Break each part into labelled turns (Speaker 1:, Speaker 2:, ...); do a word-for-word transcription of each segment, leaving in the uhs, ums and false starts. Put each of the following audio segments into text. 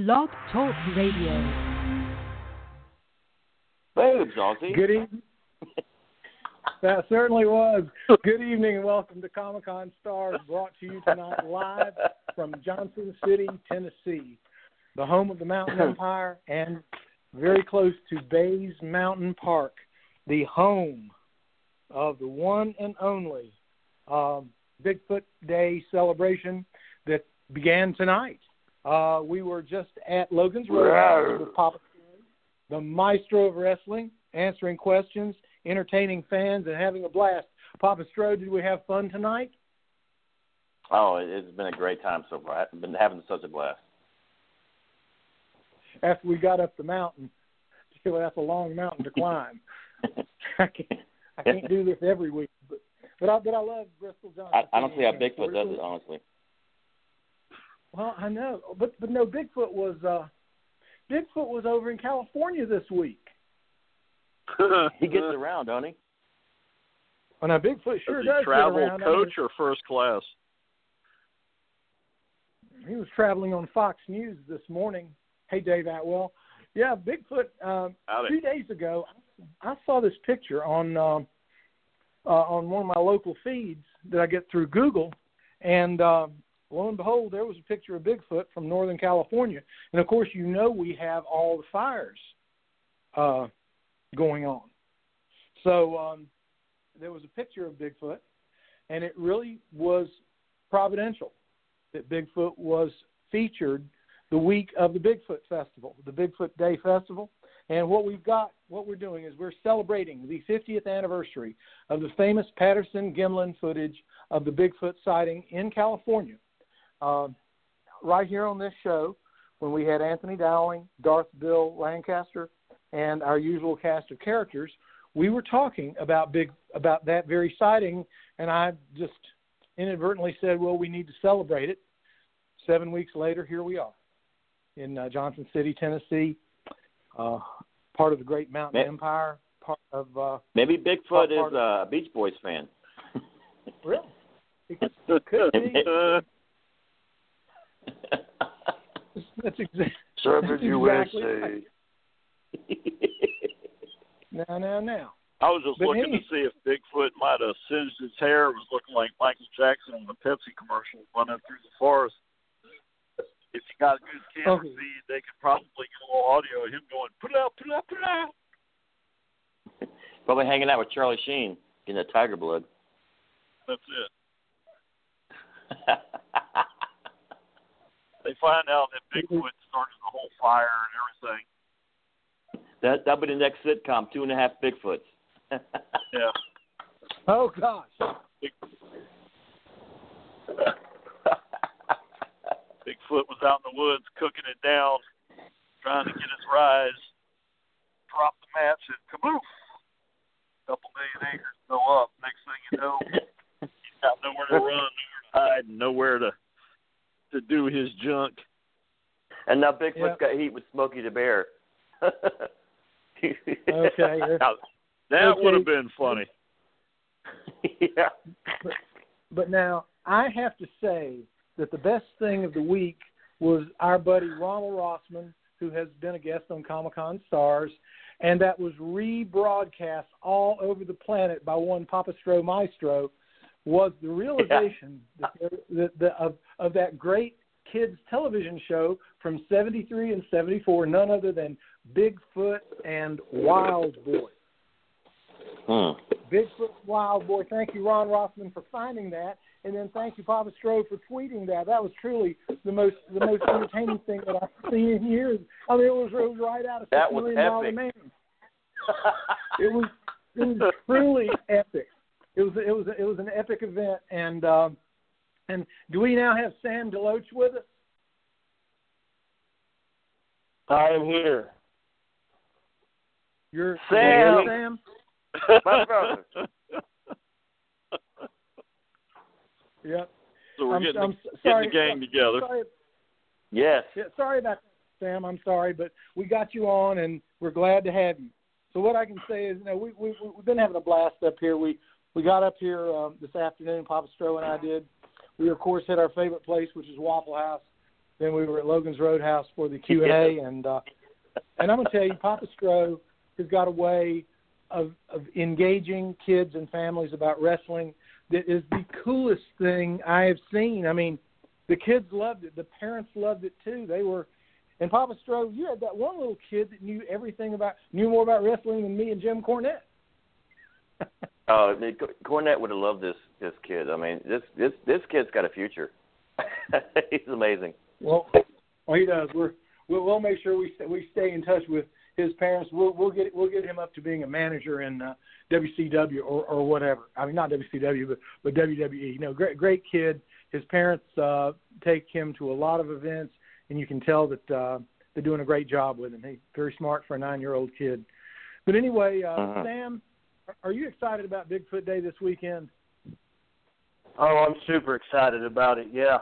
Speaker 1: Blog Talk Radio.
Speaker 2: Boobs, Ozzy.
Speaker 3: Good evening. That certainly was. Good evening and welcome to Comic-Con Stars, brought to you tonight live from Johnson City, Tennessee, the home of the Mountain Empire and very close to Bays Mountain Park, the home of the one and only um, Bigfoot Day celebration that began tonight. Uh, we were just at Logan's Roadhouse with Papa, the maestro of wrestling, answering questions, entertaining fans, and having a blast. Papa Stro, did we have fun tonight?
Speaker 2: Oh, it's been a great time so far. I've been having such a blast.
Speaker 3: After we got up the mountain, well, that's a long mountain to climb. I can't, I can't do this every week, but but I, but I love Bristol Johnson.
Speaker 2: I, I don't see how Bigfoot does it, honestly.
Speaker 3: Well, I know, but but no, Bigfoot was uh, Bigfoot was over in California this week.
Speaker 2: He gets around, don't he?
Speaker 3: Well, now Bigfoot sure
Speaker 4: Does
Speaker 3: does
Speaker 4: he travel
Speaker 3: get around.
Speaker 4: coach or first class?
Speaker 3: He was traveling on Fox News this morning. Hey, Dave Atwell. Yeah, Bigfoot. Um, two days ago, I saw this picture on um, uh, on one of my local feeds that I get through Google, and um, lo and behold, there was a picture of Bigfoot from Northern California. And of course, you know we have all the fires uh, going on. So um, there was a picture of Bigfoot, and it really was providential that Bigfoot was featured the week of the Bigfoot Festival, the Bigfoot Day Festival. And what we've got, what we're doing is we're celebrating the fiftieth anniversary of the famous Patterson-Gimlin footage of the Bigfoot sighting in California. Uh, right here on this show, when we had Anthony Dowling, Darth Bill Lancaster, and our usual cast of characters, we were talking about big about that very sighting, and I just inadvertently said, well, we need to celebrate it. Seven weeks later, here we are in uh, Johnson City, Tennessee, uh, part of the great Mountain
Speaker 2: maybe,
Speaker 3: Empire, part of... Uh,
Speaker 2: maybe Bigfoot part, part is a Beach Boys fan.
Speaker 3: Really? It could, could be. That's, exa- that's exactly right. Now, now, now.
Speaker 4: I was just
Speaker 3: but
Speaker 4: looking
Speaker 3: any,
Speaker 4: to see if Bigfoot might have singed his hair. It was looking like Michael Jackson on the Pepsi commercial running through the forest. If you got a good camera
Speaker 3: okay.
Speaker 4: feed, they could probably get a little audio of him going, put it out, put it out, put it out.
Speaker 2: Probably hanging out with Charlie Sheen, getting that tiger blood.
Speaker 4: That's it. They find out that Bigfoot started the whole fire and everything.
Speaker 2: That that'll be the next sitcom, Two and a Half Bigfoots.
Speaker 4: Yeah.
Speaker 3: Oh gosh.
Speaker 4: Bigfoot was out in the woods cooking it down, trying to get his rise. Dropped the match and kaboof! A couple million acres go up. Next thing you know, he's got nowhere to run, nowhere to hide, and nowhere to to do his junk.
Speaker 2: And now Bigfoot's
Speaker 3: yep.
Speaker 2: got heat with Smokey the Bear.
Speaker 3: Okay.
Speaker 4: Now, that
Speaker 3: okay.
Speaker 4: would have been funny.
Speaker 2: Yeah.
Speaker 3: But, but now, I have to say that the best thing of the week was our buddy Ronald Rossman, who has been a guest on Comic-Con Stars, and that was rebroadcast all over the planet by one Papa Stro Maestro, was the realization yeah. that, there, that the, of, of that great kids television show from seventy-three and seventy-four, none other than Bigfoot and Wild Boy.
Speaker 2: Hmm.
Speaker 3: Bigfoot Wild Boy. Thank you, Ron Rossman, for finding that, and then thank you, Papa Stro, for tweeting that. That was truly the most the most entertaining thing that I've seen in years. I mean, it was, it was right out of Six
Speaker 2: that was
Speaker 3: Million Dollar Man. It was it was truly epic. It was it was it was an epic event, and um, and do we now have Sam Deloach with us?
Speaker 5: I am here.
Speaker 3: You're
Speaker 2: Sam.
Speaker 3: Sam.
Speaker 2: My brother.
Speaker 3: Yep.
Speaker 4: So we're
Speaker 3: I'm,
Speaker 4: getting,
Speaker 3: I'm
Speaker 4: the,
Speaker 3: sorry,
Speaker 4: getting the gang together.
Speaker 3: Sorry,
Speaker 2: Yes.
Speaker 3: yeah, sorry about that, Sam. I'm sorry, but we got you on, and we're glad to have you. So what I can say is, you know, we, we, we've been having a blast up here. We we got up here um, this afternoon, Papa Stro and I did. We, of course, hit our favorite place, which is Waffle House. then we were at Logan's Roadhouse for the Q and A, and uh, and I'm gonna tell you, Papa Stro has got a way of of engaging kids and families about wrestling that is the coolest thing I have seen. I mean, the kids loved it, the parents loved it too. They were, and Papa Stro, you had that one little kid that knew everything about, knew more about wrestling than me and Jim Cornette.
Speaker 2: Oh, Cornette would have loved this this kid. I mean, this this this kid's got a future. He's amazing.
Speaker 3: Well, well, he does. We're we'll, we'll make sure we we stay in touch with his parents. We'll we'll get we'll get him up to being a manager in uh, W C W or, or whatever. I mean, not W C W, but but W W E. You know, great great kid. His parents uh, take him to a lot of events, and you can tell that uh, they're doing a great job with him. He's very smart for a nine-year-old kid. But anyway, uh, uh-huh. Sam, are you excited about Bigfoot Day this weekend?
Speaker 5: Oh, I'm super excited about it, yeah.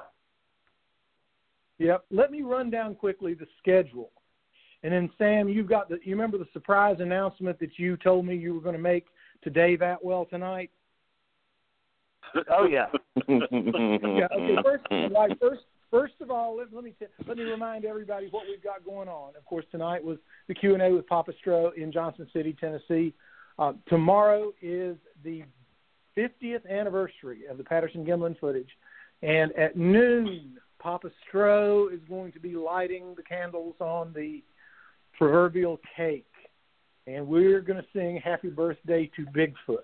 Speaker 3: Yep. Let me run down quickly the schedule. And then, Sam, you've got the, you remember the surprise announcement that you told me you were going to make to Dave Atwell tonight?
Speaker 5: Oh, yeah.
Speaker 3: yeah okay, first, right, first, first of all, let, let me t- let me remind everybody what we've got going on. Of course, tonight was the Q and A with Papa Stro in Johnson City, Tennessee. Uh, tomorrow is the fiftieth anniversary of the Patterson-Gimlin footage. And at noon, Papa Stro is going to be lighting the candles on the proverbial cake. And we're going to sing Happy Birthday to Bigfoot.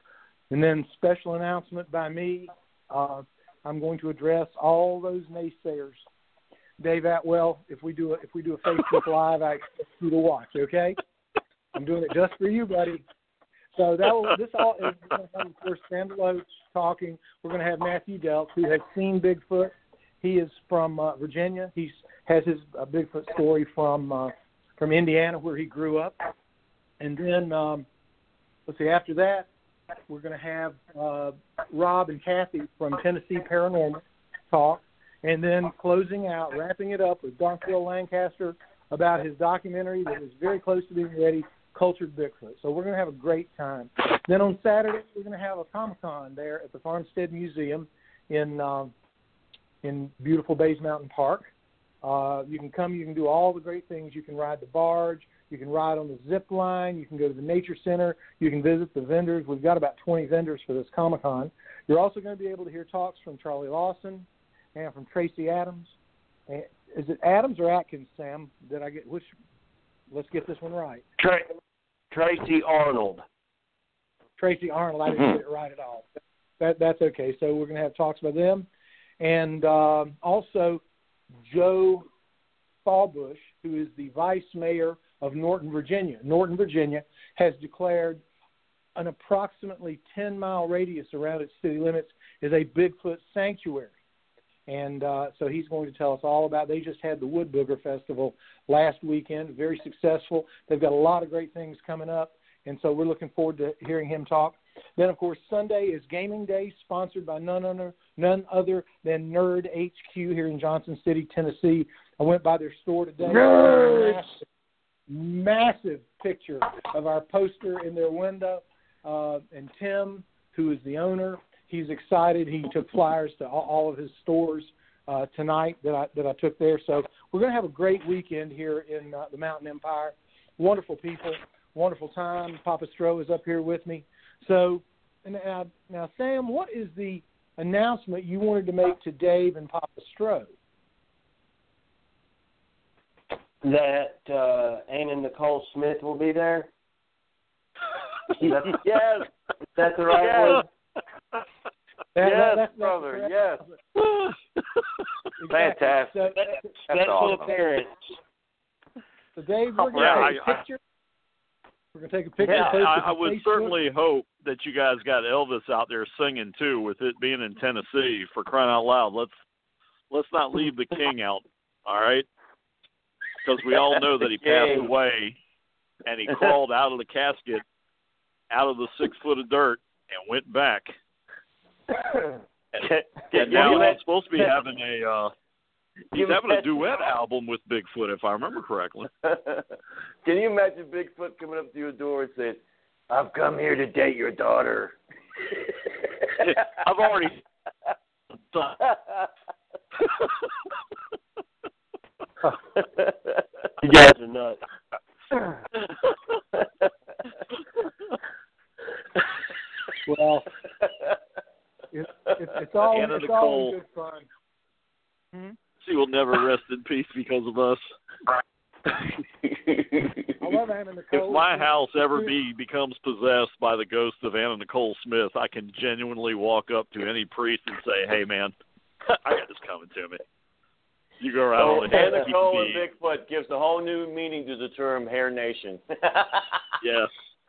Speaker 3: And then special announcement by me, uh, I'm going to address all those naysayers. Dave Atwell, if we do a, if we do a Facebook Live, I expect you to watch, okay? I'm doing it just for you, buddy. So that will, this all is going to have, of course, Sam Loach talking. We're going to have Matthew Delk, who has seen Bigfoot. He is from uh, Virginia. He has his uh, Bigfoot story from uh, from Indiana, where he grew up. And then, um, let's see, after that, we're going to have uh, Rob and Kathy from Tennessee Paranormal talk. And then closing out, wrapping it up with Donfield Lancaster about his documentary that is very close to being ready, Cultured Bigfoot. So we're going to have a great time. Then on Saturday, we're going to have a Comic-Con there at the Farmstead Museum in um, in beautiful Bays Mountain Park. Uh, you can come, you can do all the great things. You can ride the barge, you can ride on the zip line, you can go to the Nature Center, you can visit the vendors. We've got about twenty vendors for this Comic-Con. You're also going to be able to hear talks from Charlie Lawson and from Tracy Adams. And is it Adams or Atkins, Sam? Did I get which? Let's get this one right.
Speaker 5: Tra- Tracy Arnold.
Speaker 3: Tracy Arnold. I didn't get it right at all. That, that's okay. So we're going to have talks by them. And um, also Joe Fallbush, who is the vice mayor of Norton, Virginia. Norton, Virginia has declared an approximately ten-mile radius around its city limits is a Bigfoot sanctuary. And uh, so he's going to tell us all about it. They just had the Wood Booger Festival last weekend, very successful. They've got a lot of great things coming up, and so we're looking forward to hearing him talk. Then, of course, Sunday is Gaming Day, sponsored by none other, none other than Nerd H Q here in Johnson City, Tennessee. I went by their store today. Massive, massive picture of our poster in their window. Uh, and Tim, who is the owner, he's excited. He took flyers to all, all of his stores uh, tonight that I that I took there. So we're going to have a great weekend here in uh, the Mountain Empire. Wonderful people, wonderful time. Papa Stro is up here with me. So now, now, Sam, what is the announcement you wanted to make to Dave and Papa Stro?
Speaker 5: That uh, Anna Nicole Smith will be there.
Speaker 2: That's, yes,
Speaker 5: that's the right
Speaker 2: yes.
Speaker 5: word.
Speaker 3: That,
Speaker 2: yes,
Speaker 3: that, that's,
Speaker 2: brother,
Speaker 3: that's
Speaker 2: yes.
Speaker 3: exactly.
Speaker 2: Fantastic.
Speaker 3: So,
Speaker 2: That's
Speaker 5: Special
Speaker 2: awesome.
Speaker 5: appearance.
Speaker 3: so Dave, we're going to
Speaker 4: Yeah,
Speaker 3: take
Speaker 4: I-
Speaker 3: a picture. We're going to take a picture.
Speaker 4: Yeah,
Speaker 3: post it
Speaker 4: I,
Speaker 3: to
Speaker 4: I would
Speaker 3: Facebook.
Speaker 4: certainly hope that you guys got Elvis out there singing too, with it being in Tennessee. For crying out loud, let's let's not leave the king out. All right, because we all know that he passed
Speaker 5: King.
Speaker 4: away, and he crawled out of the casket, out of the six foot of dirt, and went back. And, and now he's supposed to be having a uh, he's having a duet album with Bigfoot, if I remember correctly.
Speaker 2: Can you imagine Bigfoot coming up to your door and saying, "I've come here to date your daughter"?
Speaker 4: I've already.
Speaker 5: You guys are nuts.
Speaker 3: Well, it, it, it's all
Speaker 4: Anna
Speaker 3: it's all
Speaker 4: Nicole.
Speaker 3: good fun. Hmm?
Speaker 4: She will never rest in peace because of us.
Speaker 3: I love Anna Nicole.
Speaker 4: If my house ever be becomes possessed by the ghost of Anna Nicole Smith, I can genuinely walk up to any priest and say, "Hey, man, I got this coming to me. You go around
Speaker 2: So
Speaker 4: on ahead
Speaker 2: Anna
Speaker 4: and keep
Speaker 2: Nicole
Speaker 4: me."
Speaker 2: and Bigfoot gives a whole new meaning to the term Hair Nation.
Speaker 4: Yes.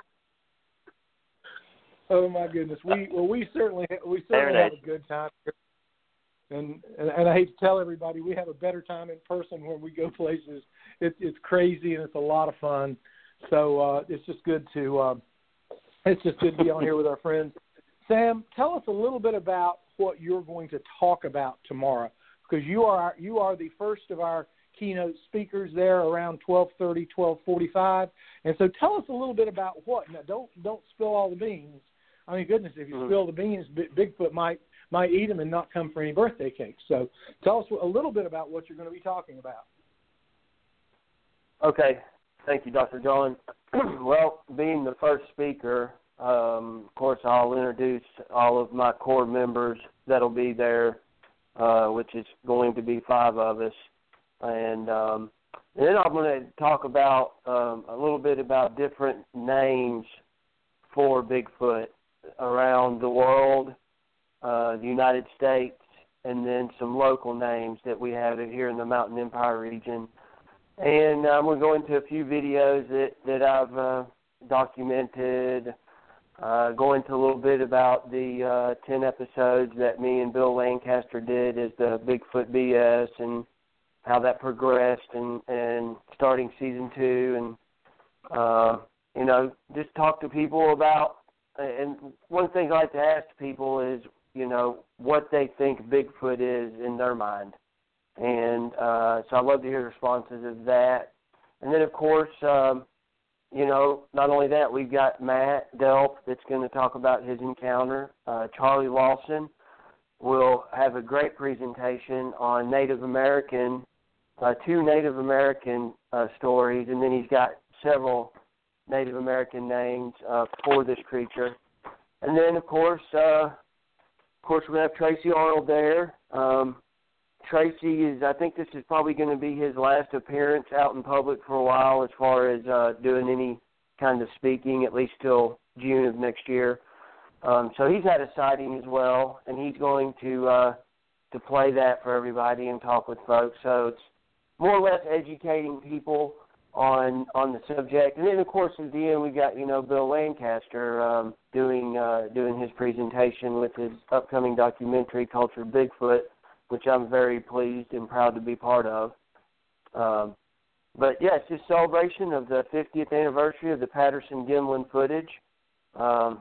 Speaker 3: Oh my goodness, we well we certainly we certainly have a good time, and, and and I hate to tell everybody we have a better time in person when we go places. It's it's crazy and it's a lot of fun. So uh, it's just good to uh, it's just good to be on here with our friends. Sam, tell us a little bit about what you're going to talk about tomorrow, because you are you are the first of our keynote speakers there around twelve thirty, twelve forty-five, and so tell us a little bit about what. Now, don't don't spill all the beans. I mean, goodness, if you mm-hmm. spill the beans, Bigfoot might might eat them and not come for any birthday cake. So tell us a little bit about what you're going to be talking about.
Speaker 5: Okay. Thank you, Doctor John. Well, being the first speaker, um, of course, I'll introduce all of my core members that'll be there, uh, which is going to be five of us. And, um, and then I'm going to talk about um, a little bit about different names for Bigfoot around the world, uh, the United States, and then some local names that we have here in the Mountain Empire region. And I'm going to go into a few videos that, that I've uh, documented, uh, go into a little bit about the uh, ten episodes that me and Bill Lancaster did as the Bigfoot B S and how that progressed and, and starting season two. And, uh, you know, just talk to people about, and one thing I like to ask people is, you know, what they think Bigfoot is in their mind. And uh, so I'd love to hear responses of that. And then, of course, um, you know, not only that, we've got Matt Delp that's going to talk about his encounter. Uh, Charlie Lawson will have a great presentation on Native American, uh, two Native American uh, stories, and then he's got several Native American names uh, for this creature. And then, of course, uh, of course, we have Tracy Arnold there. Um, Tracy is, I think this is probably going to be his last appearance out in public for a while as far as uh, doing any kind of speaking, at least till June of next year. Um, so he's had a sighting as well, and he's going to uh, to play that for everybody and talk with folks. So it's more or less educating people on on the subject. And then, of course, at the end, we got, you know, Bill Lancaster um, doing uh, doing his presentation with his upcoming documentary, Cultured Bigfoot, which I'm very pleased and proud to be part of. Um, but, yeah, it's just celebration of the fiftieth anniversary of the Patterson-Gimlin footage. Um,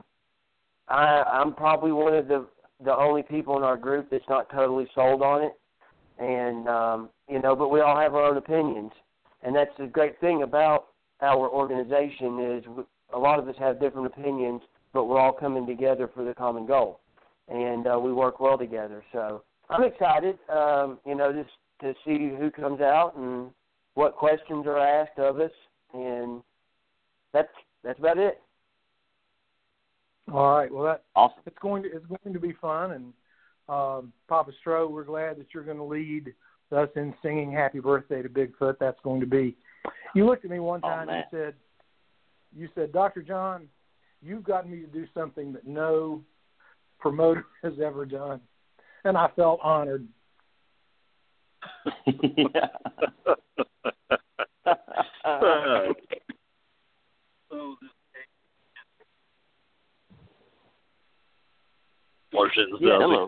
Speaker 5: I, I'm probably one of the, the only people in our group that's not totally sold on it. And, um, you know, but we all have our own opinions. And that's the great thing about our organization is a lot of us have different opinions, but we're all coming together for the common goal. And uh, we work well together. So I'm excited, um, you know, just to see who comes out and what questions are asked of us. And that's that's about it.
Speaker 3: All right. Well, that
Speaker 2: awesome.
Speaker 3: It's going to it's going to be fun. And um, Papa Stroh, we're glad that you're going to lead us in singing Happy Birthday to Bigfoot. That's going to be. You looked at me one time
Speaker 2: oh,
Speaker 3: and you said, "You said, Doctor John, you've gotten me to do something that no promoter has ever done," and I felt honored.
Speaker 2: Yeah, hello.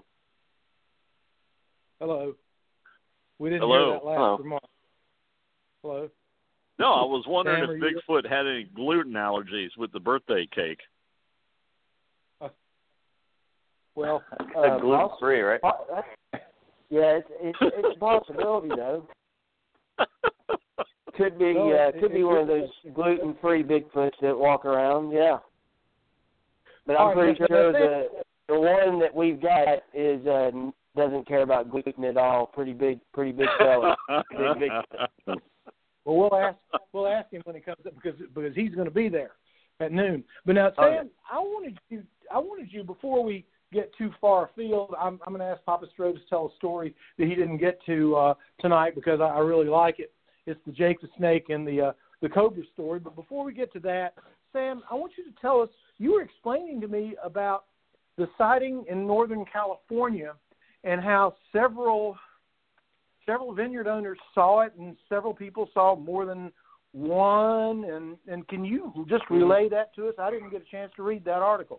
Speaker 3: Hello. We didn't
Speaker 4: Hello.
Speaker 3: hear that last
Speaker 2: Hello.
Speaker 3: remark. Hello.
Speaker 4: No, I was wondering
Speaker 3: Sam,
Speaker 4: if
Speaker 3: are you-
Speaker 4: Bigfoot had any gluten allergies with the birthday cake.
Speaker 3: Uh, well,
Speaker 2: uh, gluten free, right?
Speaker 5: Uh, yeah, it's, it's, it's a possibility, though. Could be
Speaker 3: No,
Speaker 5: uh,
Speaker 3: it-
Speaker 5: could
Speaker 3: it-
Speaker 5: be one of those gluten-free Bigfoots that walk around, yeah. But I'm
Speaker 3: All right,
Speaker 5: pretty
Speaker 3: but-
Speaker 5: sure
Speaker 3: but
Speaker 5: the the one that we've got is uh, doesn't care about gluten at all. Pretty big, pretty big fella. big, big.
Speaker 3: Well, we'll ask we'll ask him when he comes up because because he's going to be there at noon. But now, Sam,
Speaker 5: Oh, yeah.
Speaker 3: I wanted you I wanted you before we get too far afield. I'm I'm going to ask Papa Strode to tell a story that he didn't get to uh, tonight because I, I really like it. It's the Jake the Snake and the uh, the Cobra story. But before we get to that, Sam, I want you to tell us. You were explaining to me about the sighting in Northern California and how several several vineyard owners saw it and several people saw more than one. And, and can you just relay that to us? I didn't get a chance to read that article.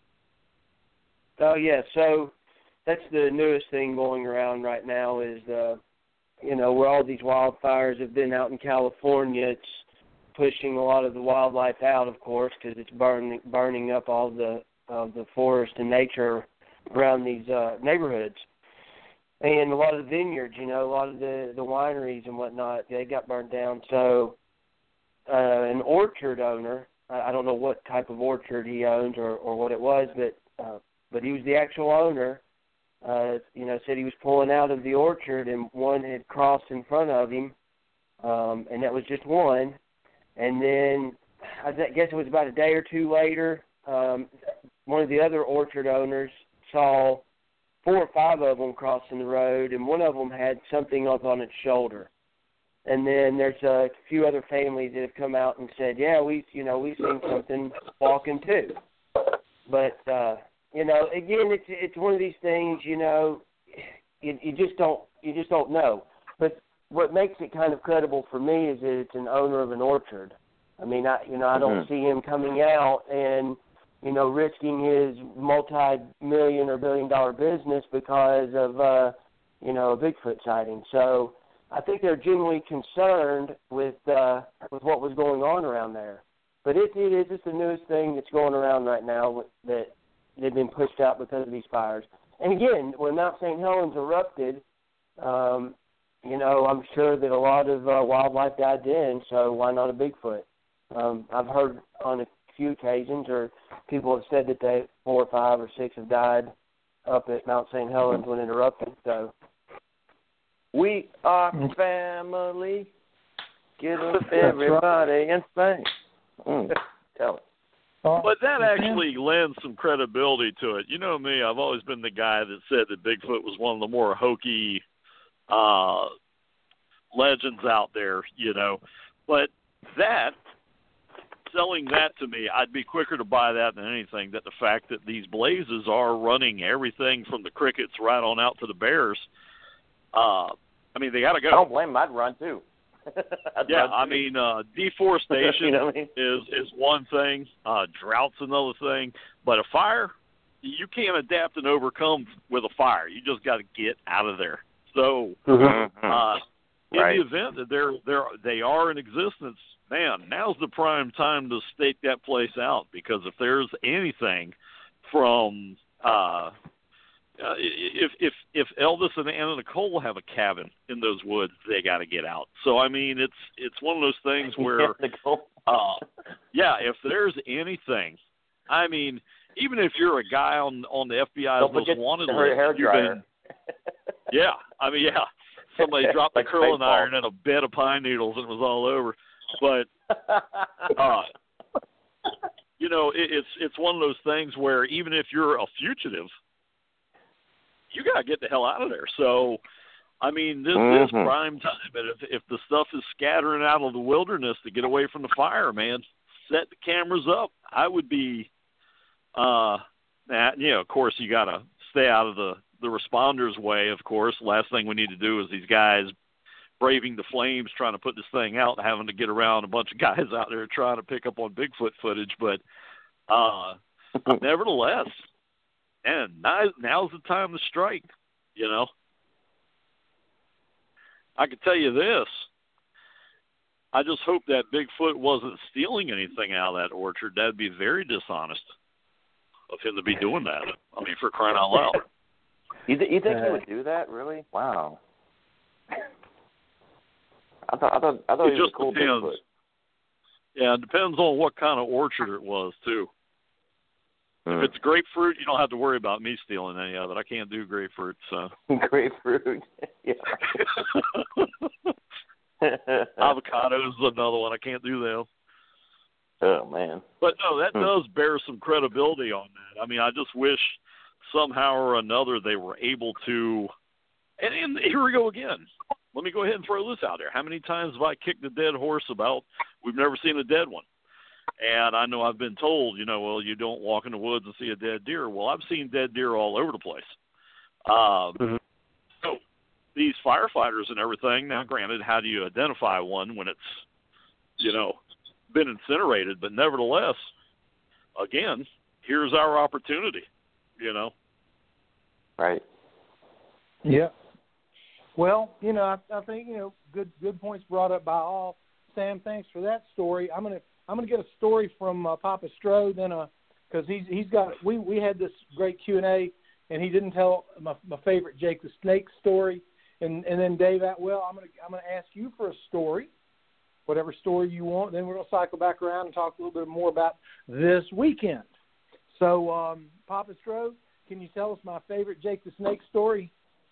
Speaker 5: Oh, yeah. So that's the newest thing going around right now is, uh, you know, where all these wildfires have been out in California, it's pushing a lot of the wildlife out, of course, because it's burning burning up all the uh, the forest and nature around these uh, neighborhoods. And a lot of the vineyards, you know, a lot of the, the wineries and whatnot, they got burned down. So uh, an orchard owner, I, I don't know what type of orchard he owns or, or what it was, but uh, but he was the actual owner, uh, you know, said he was pulling out of the orchard and one had crossed in front of him, um, and that was just one. And then I guess it was about a day or two later, um, one of the other orchard owners saw four or five of them crossing the road, and one of them had something up on its shoulder. And then there's a few other families that have come out and said, yeah, we, you know, we've seen something walking too. But, uh, you know, again, it's it's one of these things, you know, you, you just don't you just don't know. But what makes it kind of credible for me is that it's an owner of an orchard. I mean, I you know, I don't mm-hmm. see him coming out and, you know, risking his multi-million or billion-dollar business because of, uh, you know, a Bigfoot sighting. So I think they're genuinely concerned with uh, with what was going on around there. But it, it is just the newest thing that's going around right now that they've been pushed out because of these fires. And again, when Mount Saint Helens erupted, um, you know, I'm sure that a lot of uh, wildlife died then, so why not a Bigfoot? Um, I've heard on a few occasions, or people have said that they four or five or six have died up at Mount Saint Helens when it erupted. So
Speaker 2: we are family. Get up everybody in Spain. Mm. Tell it.
Speaker 4: But that actually lends some credibility to it. You know me, I've always been the guy that said that Bigfoot was one of the more hokey uh, legends out there, you know. But that, selling that to me, I'd be quicker to buy that than anything, that the fact that these blazes are running everything from the crickets right on out to the bears. Uh, I mean, they got to go.
Speaker 2: I don't blame them. I'd run too.
Speaker 4: yeah, I mean, uh, deforestation
Speaker 2: you know what I mean?
Speaker 4: is, is one thing. Uh, drought's another thing. But a fire, you can't adapt and overcome with a fire. You just got to get out of there. So,
Speaker 2: mm-hmm.
Speaker 4: uh, in
Speaker 2: right.
Speaker 4: the event that they're, they're, they are in existence, man, now's the prime time to stake that place out, because if there's anything from uh, uh, if if if Elvis and Anna Nicole have a cabin in those woods, they got to get out. So I mean, it's it's one of those things where, uh, yeah, if there's anything, I mean, even if you're a guy on on the F B I's most wanted list, you've been, yeah, I mean, yeah, somebody dropped
Speaker 2: like
Speaker 4: the curling
Speaker 2: baseball.
Speaker 4: iron in a bed of pine needles and it was all over. But, uh, you know, it, it's it's one of those things where even if you're a fugitive, you got to get the hell out of there. So, I mean, this
Speaker 2: mm-hmm.
Speaker 4: is prime time. And if, if the stuff is scattering out of the wilderness to get away from the fire, man, set the cameras up. I would be, uh, you know, of course, you got to stay out of the, the responders' way, of course. Last thing we need to do is these guys braving the flames, trying to put this thing out, and having to get around a bunch of guys out there trying to pick up on Bigfoot footage. But uh, nevertheless, and now, now's the time to strike, you know. I can tell you this. I just hope that Bigfoot wasn't stealing anything out of that orchard. That'd be very dishonest of him to be doing that. I mean, for crying out loud.
Speaker 2: You, th- you think
Speaker 5: uh,
Speaker 2: he would do that, really? Wow. I thought I thought I thought
Speaker 4: it
Speaker 2: he was
Speaker 4: just
Speaker 2: a cool
Speaker 4: depends.
Speaker 2: Bigfoot.
Speaker 4: Yeah, it depends on what kind of orchard it was too. If it's grapefruit, you don't have to worry about me stealing any of it. I can't do grapefruit, so.
Speaker 2: Grapefruit, yeah.
Speaker 4: Avocado is another one. I can't do them.
Speaker 2: Oh, man.
Speaker 4: But, no, that
Speaker 2: hmm.
Speaker 4: does bear some credibility on that. I mean, I just wish somehow or another they were able to – and, and here we go again. Let me go ahead and throw this out there. How many times have I kicked a dead horse about we've never seen a dead one? And I know I've been told, you know, well, you don't walk in the woods and see a dead deer. Well, I've seen dead deer all over the place. Um,
Speaker 2: mm-hmm.
Speaker 4: So these firefighters and everything, now granted, how do you identify one when it's, you know, been incinerated? But nevertheless, again, here's our opportunity, you know.
Speaker 2: Right.
Speaker 3: Yeah. Well, you know, I, I think, you know, good good points brought up by all. Sam, thanks for that story. I'm gonna I'm gonna get a story from uh, Papa Strode, then uh, because he's he's got we we had this great Q and A, and he didn't tell my, my favorite Jake the Snake story, and and then Dave Atwell, I'm gonna I'm gonna ask you for a story, whatever story you want. Then we're gonna cycle back around and talk a little bit more about this weekend. So, um, Papa Strode, can you tell us my favorite Jake the Snake story?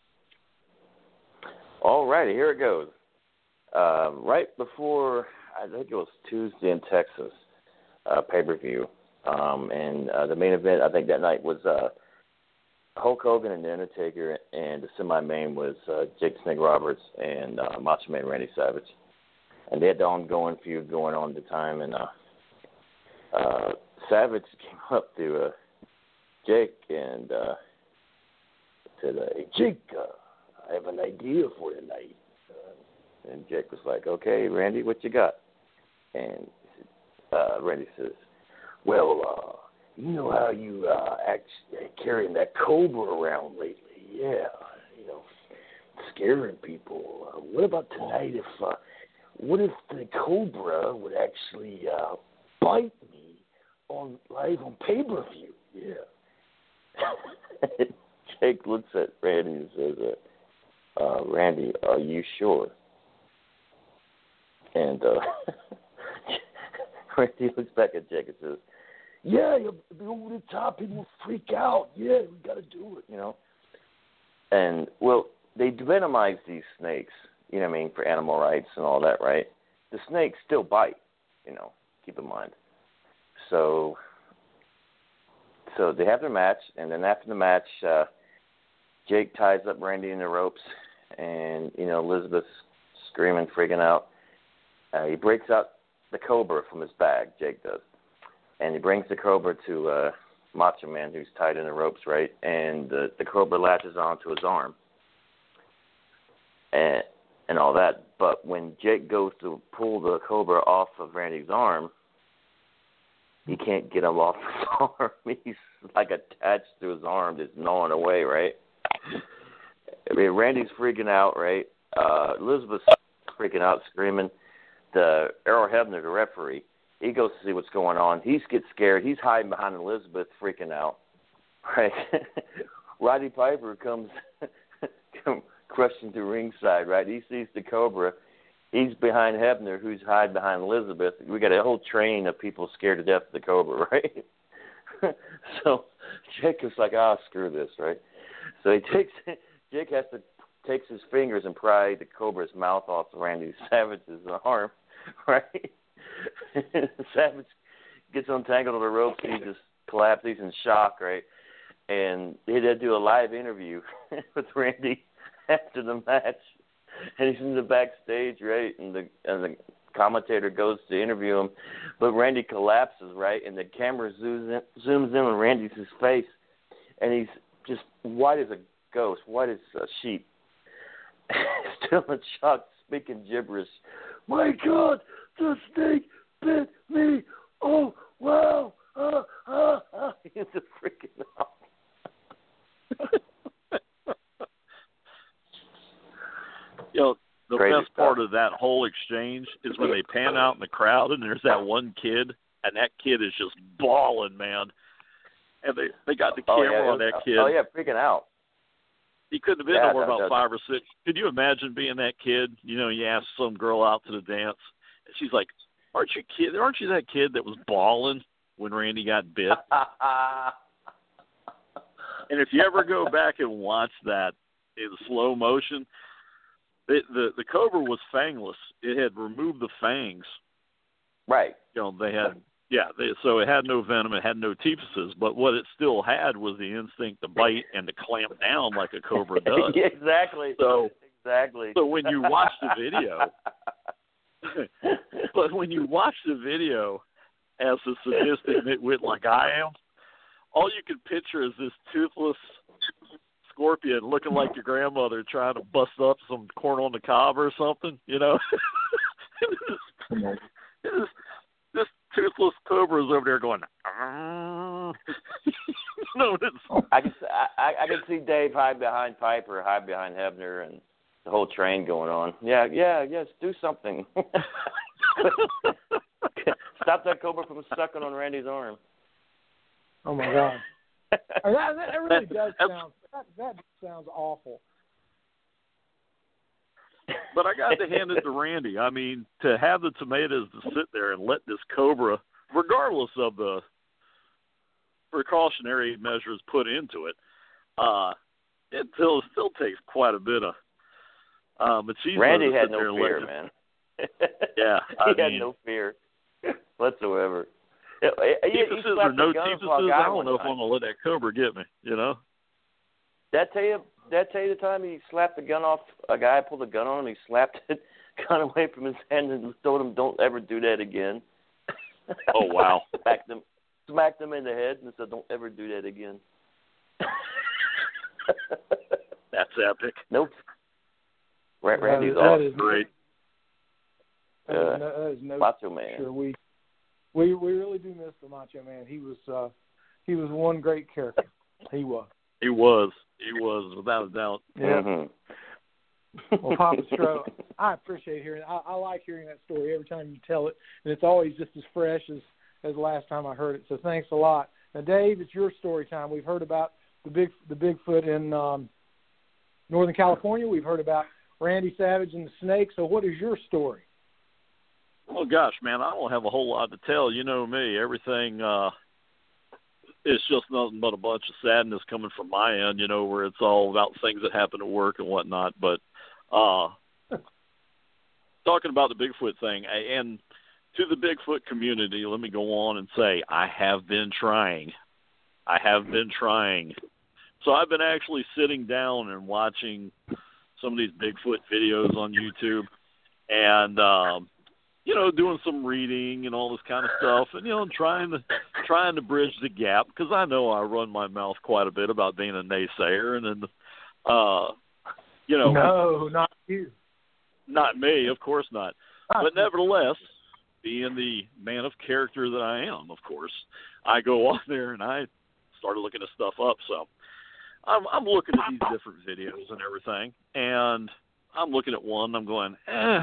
Speaker 2: All righty, here it goes. Uh, right before, I think it was Tuesday in Texas, uh, pay-per-view, um, and uh, the main event, I think that night was uh, Hulk Hogan and The Undertaker, and the semi-main was uh, Jake the Snake Roberts and uh, Macho Man Randy Savage. And they had the ongoing feud going on at the time, and uh, uh, Savage came up to uh, Jake and uh, said, uh, "Hey, Jake, uh, I have an idea for tonight." Uh, and Jake was like, "Okay, Randy, what you got?" And uh, Randy says, "Well, uh, you know how you uh, act carrying that cobra around lately? Yeah, you know, scaring people. Uh, what about tonight if, uh, what if the cobra would actually uh, bite me on live on pay-per-view? Yeah." Jake looks at Randy and says, uh, uh, "Randy, are you sure?" And uh, Randy looks back at Jake and says, "Yeah, you'll be over the top. People will freak out. Yeah, we got to do it, you know." And, well, they venomize these snakes, you know what I mean, for animal rights and all that, right? The snakes still bite, you know, keep in mind. So, so they have their match, and then after the match, uh, Jake ties up Randy in the ropes, and, you know, Elizabeth's screaming, freaking out. Uh, he breaks out the cobra from his bag, Jake does. And he brings the cobra to uh, Macho Man, who's tied in the ropes, right? And the, the cobra latches onto his arm and, and all that. But when Jake goes to pull the cobra off of Randy's arm, he can't get him off his arm. He's like attached to his arm, just gnawing away, right? I mean, Randy's freaking out, right? Uh, Elizabeth's freaking out, screaming. The Errol Hebner, the referee, he goes to see what's going on. He gets scared. He's hiding behind Elizabeth, freaking out. Right? Roddy Piper comes come crushing to ringside, right? He sees the cobra. He's behind Hebner, who's hiding behind Elizabeth. We got a whole train of people scared to death of the cobra, right? So Jacob's like, "Ah, oh, screw this," right? So he takes Jake has to takes his fingers and pry the cobra's mouth off Randy Savage's arm, right? Savage gets untangled on the ropes and he just collapses. He's in shock, right? And he had to do a live interview with Randy after the match, and he's in the backstage, right? And the and the commentator goes to interview him, but Randy collapses, right? And the camera zooms in, zooms in on Randy's face, and he's just white as a ghost, white as a sheep. Still in shock, speaking gibberish. "My God, the snake bit me! Oh, wow! Ah, ah, ah." He's just freaking out.
Speaker 4: You know, the
Speaker 2: Crazy
Speaker 4: best
Speaker 2: stuff.
Speaker 4: part of that whole exchange is when they pan out in the crowd and there's that one kid, and that kid is just bawling, man. And they, they got the camera
Speaker 2: oh, yeah,
Speaker 4: on that kid.
Speaker 2: Oh, yeah, freaking out.
Speaker 4: He couldn't have been
Speaker 2: Yeah,
Speaker 4: nowhere
Speaker 2: that-
Speaker 4: about
Speaker 2: that-
Speaker 4: five or six. Could you imagine being that kid? You know, you ask some girl out to the dance, and she's like, "Aren't you kid? Aren't you that kid that was bawling when Randy got bit?" And if you ever go back and watch that in slow motion, it, the the cobra was fangless. It had removed the fangs.
Speaker 2: Right.
Speaker 4: You know, they had yeah. They, so it had no venom. It had no tepuses. But what it still had was the instinct to bite and to clamp down like a cobra does.
Speaker 2: Yeah, exactly.
Speaker 4: So
Speaker 2: exactly.
Speaker 4: So when you watch the video, but when you watch the video as a sadistic nitwit like I am, all you can picture is this toothless scorpion looking like your grandmother trying to bust up some corn on the cob or something, you know. this, this, this toothless cobra is over there going, you know, it's,
Speaker 2: I can I, I can see Dave hide behind Piper, hide behind Hebner, and the whole train going on. Yeah, yeah, yes, do something. Stop that cobra from sucking on Randy's arm.
Speaker 3: Oh my God, that, that really does sound that, that sounds awful.
Speaker 4: But I got to hand it to Randy. I mean, to have the tomatoes to sit there and let this cobra, regardless of the precautionary measures put into it, uh, it still still takes quite a bit of um, machismo.
Speaker 2: Randy
Speaker 4: to
Speaker 2: had sit
Speaker 4: no
Speaker 2: there and
Speaker 4: fear,
Speaker 2: let
Speaker 4: man.
Speaker 2: It,
Speaker 4: yeah,
Speaker 2: he
Speaker 4: I
Speaker 2: had
Speaker 4: mean,
Speaker 2: no fear whatsoever.
Speaker 4: Teepuses or no teepuses, I don't know if
Speaker 2: time.
Speaker 4: I'm going to let that cobra get me, you know?
Speaker 2: Did I tell you, did I tell you the time he slapped the gun off, a guy pulled a gun on him, he slapped it, gun away from his hand and told him, don't ever do that again.
Speaker 4: Oh, wow.
Speaker 2: smacked, him, smacked him in the head and said, don't ever do that again.
Speaker 4: That's epic.
Speaker 2: Nope. Randy's
Speaker 3: that
Speaker 2: awesome.
Speaker 3: is
Speaker 4: Great.
Speaker 3: That
Speaker 2: Uh,
Speaker 3: is no, that is no
Speaker 2: Macho Man.
Speaker 3: Sure, we we we really do miss the Macho Man. He was uh, he was one great character. He was.
Speaker 4: He was. He was, without a doubt.
Speaker 3: Yeah.
Speaker 2: Mm-hmm.
Speaker 3: Well, Papa Stro, I appreciate hearing. I, I like hearing that story every time you tell it, and it's always just as fresh as as the last time I heard it. So thanks a lot. Now, Dave, it's your story time. We've heard about the big the Bigfoot in um, Northern California. We've heard about Randy Savage and the snake. So what is your story?
Speaker 4: Oh, gosh, man, I don't have a whole lot to tell. You know me. Everything uh, is just nothing but a bunch of sadness coming from my end, you know, where it's all about things that happen at work and whatnot. But uh, talking about the Bigfoot thing, and to the Bigfoot community, let me go on and say I have been trying. I have been trying. So I've been actually sitting down and watching some of these Bigfoot videos on YouTube and, um, you know, doing some reading and all this kind of stuff and, you know, trying to trying to bridge the gap because I know I run my mouth quite a bit about being a naysayer and then, uh, you know.
Speaker 3: No, not you.
Speaker 4: Not me, of course not.
Speaker 3: Not
Speaker 4: but
Speaker 3: you.
Speaker 4: nevertheless, being the man of character that I am, of course, I go on there and I started looking at stuff up. So I'm, I'm looking at these different videos and everything, and I'm looking at one and I'm going, eh,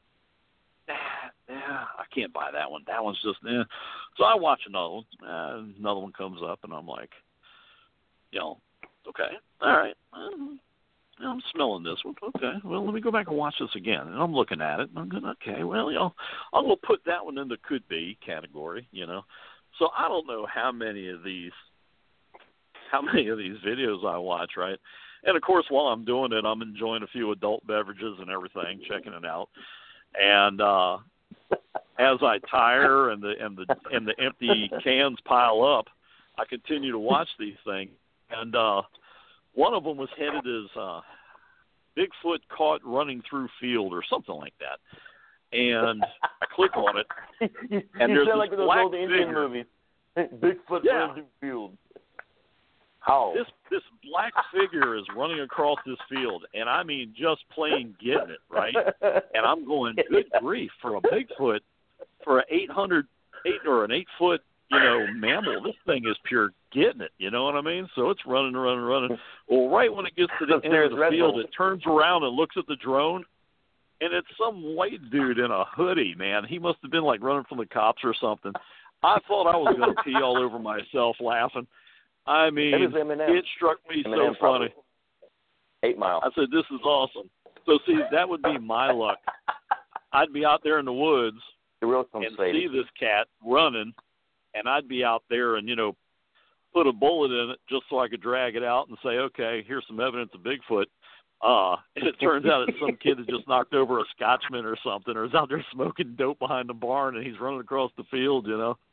Speaker 4: yeah, I can't buy that one. That one's just, eh. So I watch another one, and another one comes up, and I'm like, you know, okay, all right. Um, I'm smelling this one. Okay, well, let me go back and watch this again. And I'm looking at it, and I'm going, okay, well, you know, I'm going to put that one in the could be category, you know. So I don't know how many of these, how many of these videos I watch, right? And, of course, while I'm doing it, I'm enjoying a few adult beverages and everything, checking it out. And uh, as I tire and the and the and the empty cans pile up, I continue to watch these things. And uh, one of them was headed as uh, Bigfoot caught running through field or something like that. And I click on it,
Speaker 2: you,
Speaker 4: and
Speaker 2: you
Speaker 4: there's
Speaker 2: sound
Speaker 4: this
Speaker 2: like those
Speaker 4: black
Speaker 2: old Indian
Speaker 4: figure.
Speaker 2: movies. Bigfoot
Speaker 4: Yeah.
Speaker 2: running through field. How?
Speaker 4: This this black figure is running across this field, and I mean just plain getting it, right? And I'm going, good grief, for a Bigfoot, for an eight hundred, eight or an eight foot, you know, mammal, this thing is pure getting it. You know what I mean? So it's running, running, running. Well, right when it gets to the end of the field, it turns around and looks at the drone, and it's some white dude in a hoodie. Man, he must have been like running from the cops or something. I thought I was going to pee all over myself laughing. I mean, it struck me so funny.
Speaker 2: Probably. Eight Mile.
Speaker 4: I said, this is awesome. So, see, that would be my luck. I'd be out there in the woods
Speaker 2: the real
Speaker 4: and
Speaker 2: say
Speaker 4: see this cat running, and I'd be out there and, you know, put a bullet in it just so I could drag it out and say, okay, here's some evidence of Bigfoot. Uh, and it turns out it's some kid that just knocked over a Scotchman or something, or is out there smoking dope behind the barn, and he's running across the field, you know.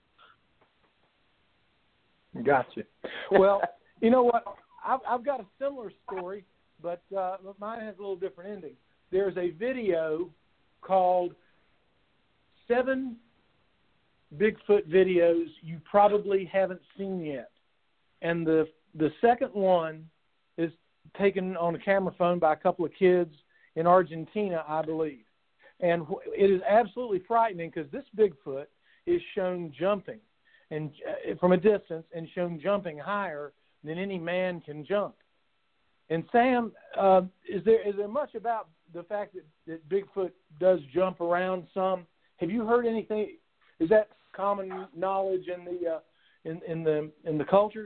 Speaker 3: Gotcha. Well, you know what? I've, I've got a similar story, but uh, mine has a little different ending. There's a video called Seven Bigfoot Videos You Probably Haven't Seen Yet. And the the second one is taken on a camera phone by a couple of kids in Argentina, I believe. And it is absolutely frightening because this Bigfoot is shown jumping and uh, from a distance and shown jumping higher than any man can jump. And Sam, uh, is there is there much about the fact that, that Bigfoot does jump around some? Have you heard anything? Is that common knowledge in the uh, in in the in the culture?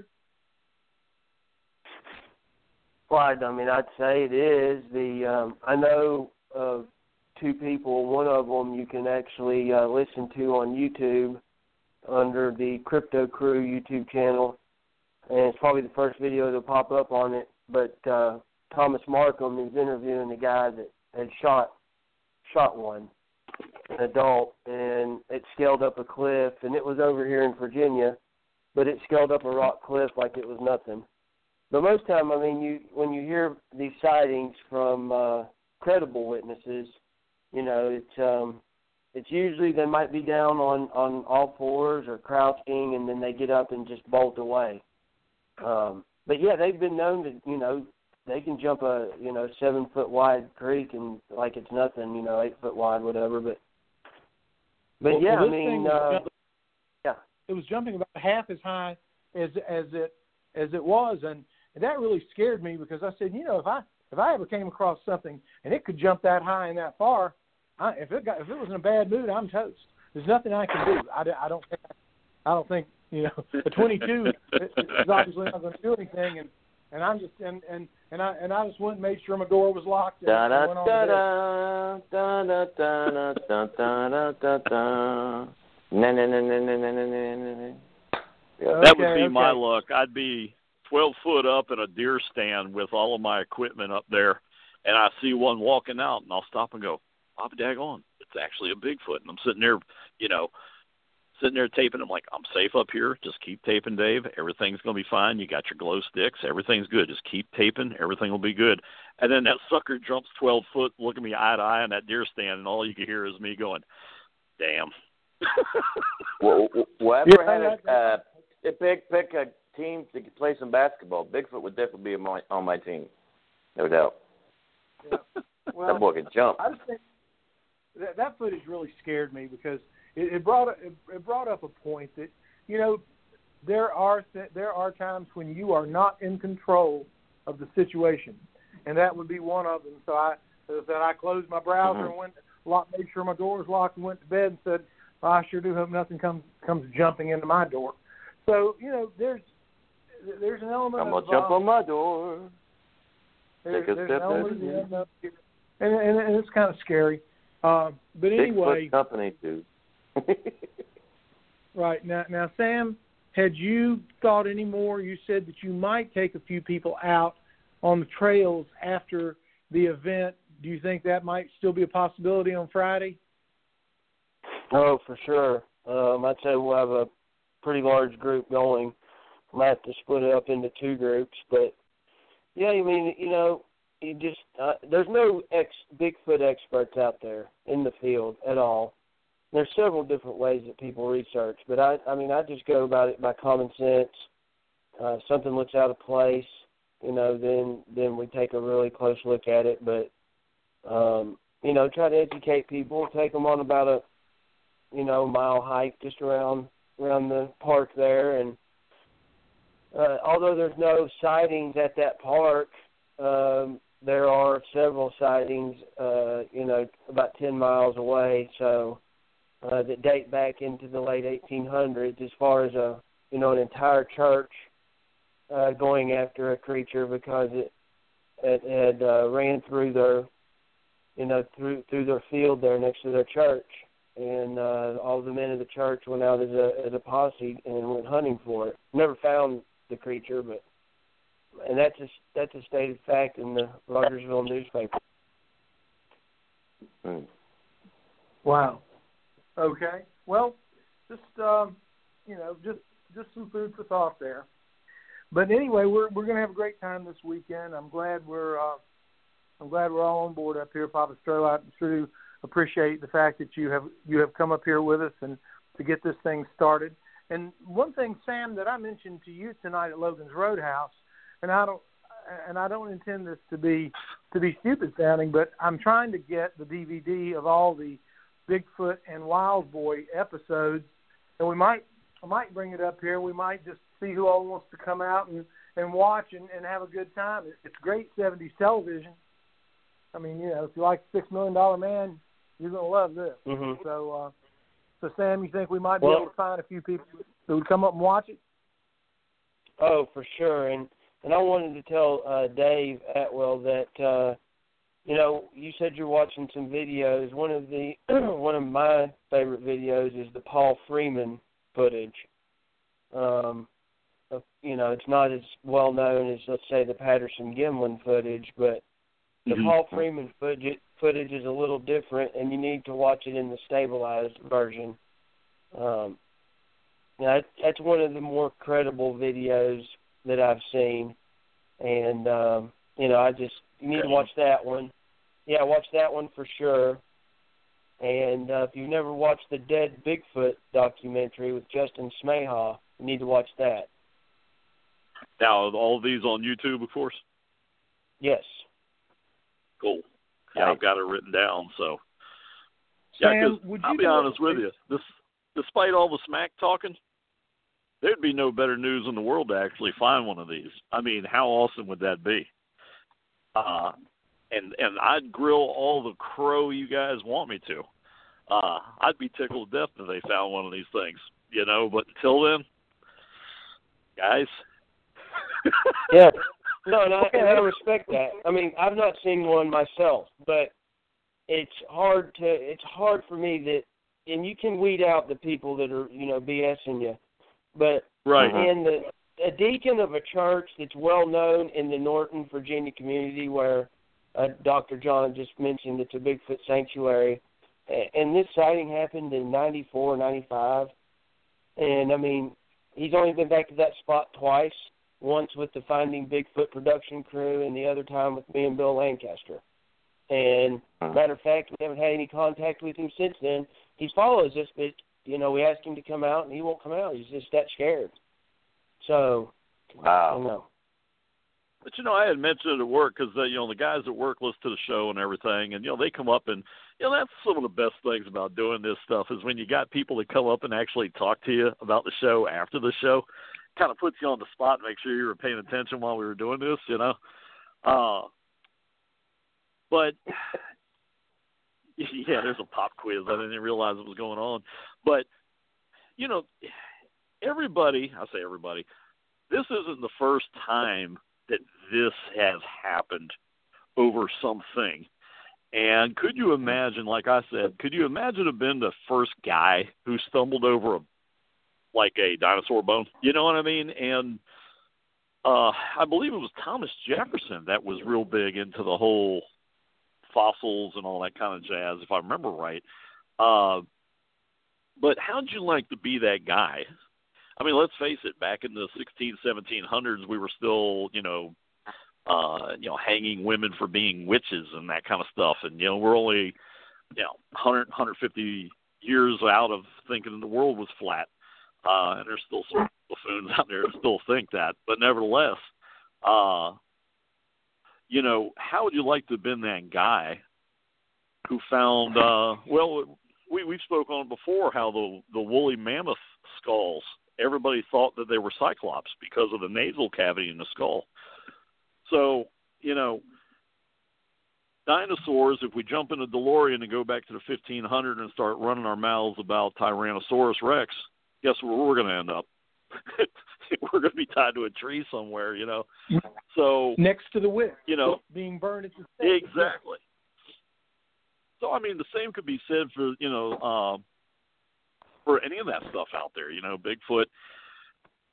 Speaker 5: Well, I mean, I'd say it is. The um, I know of two people. One of them you can actually uh, listen to on YouTube under the Crypto Crew YouTube channel, and it's probably the first video that'll pop up on it. But uh, Thomas Markham is interviewing the guy that had shot shot one, an adult, and it scaled up a cliff, and it was over here in Virginia, but it scaled up a rock cliff like it was nothing. But most time, I mean, you when you hear these sightings from uh, credible witnesses, you know, it's um, it's usually they might be down on, on all fours or crouching, and then they get up and just bolt away. Um, but yeah, they've been known to, you know, they can jump a you know seven foot wide creek and like it's nothing, you know, eight foot wide, whatever. But but
Speaker 3: well,
Speaker 5: yeah,
Speaker 3: well,
Speaker 5: I mean,
Speaker 3: was
Speaker 5: uh,
Speaker 3: jumping,
Speaker 5: yeah,
Speaker 3: it was jumping about half as high as as it as it was, and. And that really scared me because I said, you know, if I if I ever came across something and it could jump that high and that far, I, if it got if it was in a bad mood, I'm toast. There's nothing I can do. I, I don't think I don't think you know a twenty-two is obviously not going to do anything. And, and I'm just and, and, and I and I just went and made sure my door was locked. And,
Speaker 2: da da
Speaker 3: and went on
Speaker 2: da da da da da da da da da. Na na na na na na na na.
Speaker 4: That would be
Speaker 3: okay.
Speaker 4: my luck. I'd be twelve foot up in a deer stand with all of my equipment up there, and I see one walking out, and I'll stop and go, Papa daggone, it's actually a Bigfoot. And I'm sitting there, you know, sitting there taping. I'm like, I'm safe up here. Just keep taping, Dave. Everything's going to be fine. You got your glow sticks. Everything's good. Just keep taping. Everything will be good. And then that sucker jumps twelve foot, looking me eye to eye in that deer stand, and all you can hear is me going, damn.
Speaker 2: well, whoever
Speaker 3: yeah,
Speaker 2: had a uh, pick, pick a team to play some basketball, Bigfoot would definitely be on my, on my team, no doubt.
Speaker 3: Yeah. Well,
Speaker 2: that boy can jump.
Speaker 3: I just think that, that footage really scared me because it, it brought it, it brought up a point that you know there are th- there are times when you are not in control of the situation, and that would be one of them. So I that I closed my browser
Speaker 2: mm-hmm.
Speaker 3: and went locked, made sure my door was locked, and went to bed and said, well, I sure do hope nothing comes comes jumping into my door. So you know there's there's an element
Speaker 2: I'm
Speaker 3: of
Speaker 2: gonna jump
Speaker 3: um,
Speaker 2: on my door.
Speaker 3: There's,
Speaker 2: Take a
Speaker 3: there's
Speaker 2: step
Speaker 3: an element
Speaker 2: in.
Speaker 3: of, and, and, and it's kind of scary. Uh, but anyway,
Speaker 2: Bigfoot company too.
Speaker 3: right now, now Sam, had you thought any more? You said that you might take a few people out on the trails after the event. Do you think that might still be a possibility on Friday?
Speaker 5: oh, for sure. Um, I'd say we'll have a pretty large group going. Might have to split it up into two groups, but yeah, I mean, you know, you just uh, there's no ex Bigfoot experts out there in the field at all. There's several different ways that people research, but I, I mean, I just go about it by common sense. Uh, if something looks out of place, you know, then then we take a really close look at it. But um, you know, try to educate people. Take them on about a you know mile hike just around around the park there, and Uh, although there's no sightings at that park, um, there are several sightings, uh, you know, about ten miles away, so uh, that date back into the late eighteen hundreds as far as, a, you know, an entire church uh, going after a creature because it, it had uh, ran through their, you know, through through their field there next to their church. And uh, all the men of the church went out as a, as a posse and went hunting for it. Never found the creature, but and that's a that's a stated fact in the Rogersville newspaper.
Speaker 2: Mm.
Speaker 3: Wow. Okay. Well, just um, you know, just just some food for thought there. But anyway, we're we're gonna have a great time this weekend. I'm glad we're uh, I'm glad we're all on board up here, Papa Stroh. I sure do appreciate the fact that you have you have come up here with us and to get this thing started. And one thing, Sam, that I mentioned to you tonight at Logan's Roadhouse, and I don't and I don't intend this to be to be stupid sounding, but I'm trying to get the D V D of all the Bigfoot and Wild Boy episodes, and we might I might bring it up here. We might just see who all wants to come out and, and watch and, and have a good time. It's great seventies television. I mean, you know, if you like Six Million Dollar Man, you're going to love this.
Speaker 5: Mm-hmm.
Speaker 3: So, uh, so Sam, you think we might be
Speaker 5: well,
Speaker 3: able to find a few people who would come up and watch it?
Speaker 5: Oh, for sure. And and I wanted to tell uh, Dave Atwell that, uh, you know, you said you're watching some videos. One of the one of my favorite videos is the Paul Freeman footage. Um, of, you know, it's not as well known as, let's say, the Patterson Gimlin footage, but the mm-hmm. Paul Freeman footage, footage is a little different, and you need to watch it in the stabilized version. Um, you know, that's one of the more credible videos that I've seen, and um, you know, I just you need to watch that one. Yeah, watch that one for sure. And uh, if you've never watched the Dead Bigfoot documentary with Justin Smeha, you need to watch that.
Speaker 4: Now, are all of these on YouTube, of course?
Speaker 5: Yes.
Speaker 4: Cool. Yeah, I've got it written down. So,
Speaker 3: Sam,
Speaker 4: yeah, because I'll be honest with you, this, despite all the smack talking, there'd be no better news in the world to actually find one of these. I mean, how awesome would that be? Uh, and and I'd grill all the crow you guys want me to. Uh, I'd be tickled to death if they found one of these things, you know. But until then, guys.
Speaker 5: Yeah. No, and I, and I respect that. I mean, I've not seen one myself, but it's hard to it's hard for me that, and you can weed out the people that are, you know, BSing you, but
Speaker 4: right.
Speaker 5: in the a deacon of a church that's well known in the Norton, Virginia community, where uh, Doctor John just mentioned it's a Bigfoot sanctuary, and this sighting happened in ninety-four, ninety-five, and I mean, he's only been back to that spot twice. Once with the Finding Bigfoot production crew, and the other time with me and Bill Lancaster. And matter of fact, we haven't had any contact with him since then. He follows us, but you know, we asked him to come out, and he won't come out. He's just that scared. So,
Speaker 2: wow.
Speaker 5: You know.
Speaker 4: But you know, I had mentioned it at work because uh, you know the guys at work listen to the show and everything, and you know they come up and you know that's some of the best things about doing this stuff is when you got people that come up and actually talk to you about the show after the show. Kind of puts you on the spot and make sure you were paying attention while we were doing this, you know. Uh, but yeah, there's a pop quiz. I didn't realize it was going on. But you know, everybody, I say everybody, this isn't the first time that this has happened over something. And could you imagine, like I said, could you imagine have been the first guy who stumbled over a like a dinosaur bone, you know what I mean? And uh, I believe it was Thomas Jefferson that was real big into the whole fossils and all that kind of jazz, if I remember right. Uh, but how'd you like to be that guy? I mean, let's face it, back in the sixteen, seventeen hundreds, we were still, you know, uh, you know, hanging women for being witches and that kind of stuff. And, you know, we're only, you know, one hundred, one hundred fifty years out of thinking the world was flat. Uh, and there's still some buffoons out there that still think that. But nevertheless, uh, you know, how would you like to have been that guy who found, uh, well, we, we've spoken on before how the, the woolly mammoth skulls, everybody thought that they were cyclops because of the nasal cavity in the skull. So, you know, dinosaurs, if we jump in a DeLorean and go back to the fifteen hundred and start running our mouths about Tyrannosaurus Rex, guess where we're going to end up? We're going to be tied to a tree somewhere, you know. So
Speaker 3: next to the wick,
Speaker 4: you know,
Speaker 3: being burned at the stake.
Speaker 4: Exactly. So I mean, the same could be said for you know uh, for any of that stuff out there. You know, Bigfoot.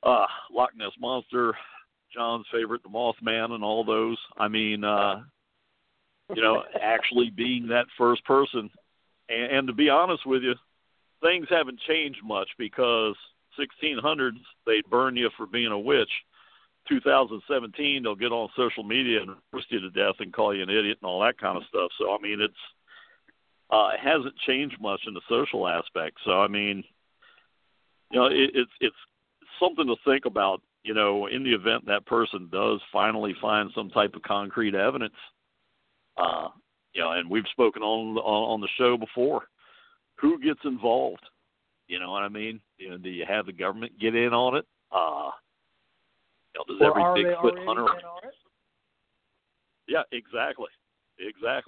Speaker 4: uh, Loch Ness Monster, John's favorite, the Mothman, and all those. I mean, uh, you know, actually being that first person. And, and to be honest with you, things haven't changed much because sixteen hundreds, they'd burn you for being a witch. two thousand seventeen, they'll get on social media and roast you to death and call you an idiot and all that kind of stuff. So, I mean, it's uh, it hasn't changed much in the social aspect. So, I mean, you know, it, it's it's something to think about, you know, in the event that person does finally find some type of concrete evidence. Uh, you know, and we've spoken on, on on the show before. Who gets involved? You know what I mean? You know, do you have the government get in on it? Uh, you know, does
Speaker 3: or
Speaker 4: every
Speaker 3: are
Speaker 4: Bigfoot
Speaker 3: they
Speaker 4: hunter?
Speaker 3: in on it?
Speaker 4: Yeah, exactly, exactly.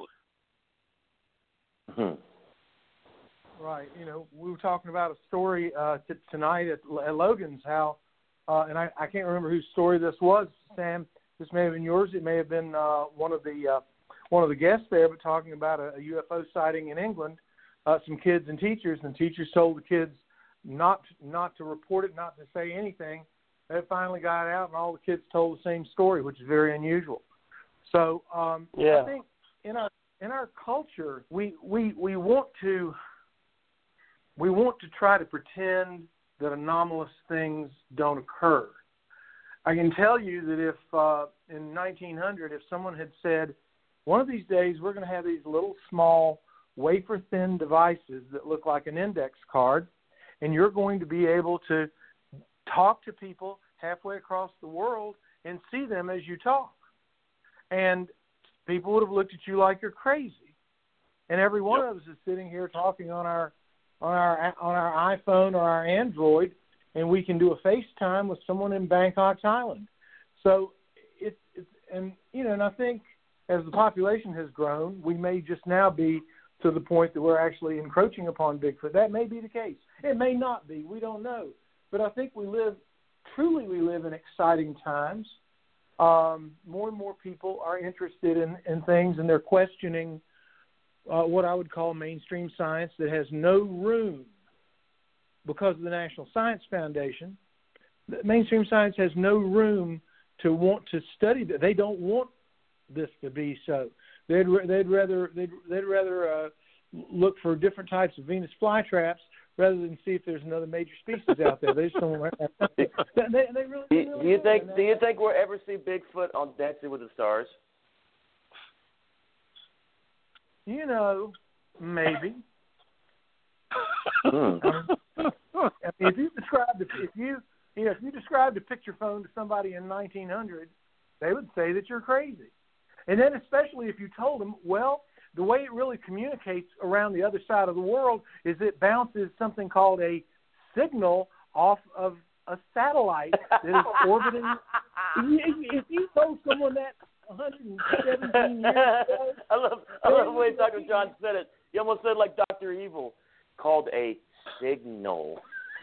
Speaker 2: Hmm.
Speaker 3: Right. You know, we were talking about a story uh, t- tonight at, at Logan's, how, uh, and I, I can't remember whose story this was, Sam. This may have been yours. It may have been uh, one of the uh, one of the guests there, but talking about a, a U F O sighting in England. Uh, some kids and teachers, and teachers told the kids not not to report it, not to say anything. It finally got out, and all the kids told the same story, which is very unusual. So um,
Speaker 5: yeah.
Speaker 3: I think in our in our culture, we, we we want to we want to try to pretend that anomalous things don't occur. I can tell you that if uh, in nineteen hundred, if someone had said, one of these days we're going to have these little small wafer-thin devices that look like an index card, and you're going to be able to talk to people halfway across the world and see them as you talk. And people would have looked at you like you're crazy. And every one
Speaker 4: yep.
Speaker 3: of us is sitting here talking on our on our on our iPhone or our Android, and we can do a FaceTime with someone in Bangkok, Thailand. So it's it's and you know, and I think as the population has grown, we may just now be to the point that we're actually encroaching upon Bigfoot. That may be the case. It may not be. We don't know. But I think we live, truly we live in exciting times. Um, more and more people are interested in, in things, and they're questioning uh, what I would call mainstream science that has no room because of the National Science Foundation. Mainstream science has no room to want to study that. They don't want this to be so. They'd they'd rather they'd they'd rather uh, look for different types of Venus flytraps rather than see if there's another major species out there. They just don't want to. They, they really,
Speaker 2: Do,
Speaker 3: they
Speaker 2: you-
Speaker 3: really
Speaker 2: do you
Speaker 3: do.
Speaker 2: think?
Speaker 3: And
Speaker 2: Do you think we'll ever see Bigfoot on Dancing with the Stars?
Speaker 3: You know, maybe.
Speaker 2: Hmm.
Speaker 3: Um, I mean, if you described if you you know if you described a picture phone to somebody in nineteen hundred, they would say that you're crazy. And then especially if you told them, well, the way it really communicates around the other side of the world is it bounces something called a signal off of a satellite that is orbiting. If, if you told someone that one hundred seventeen years ago,
Speaker 2: I love, I love the way Doctor John said it. He almost said like Doctor Evil, called a signal.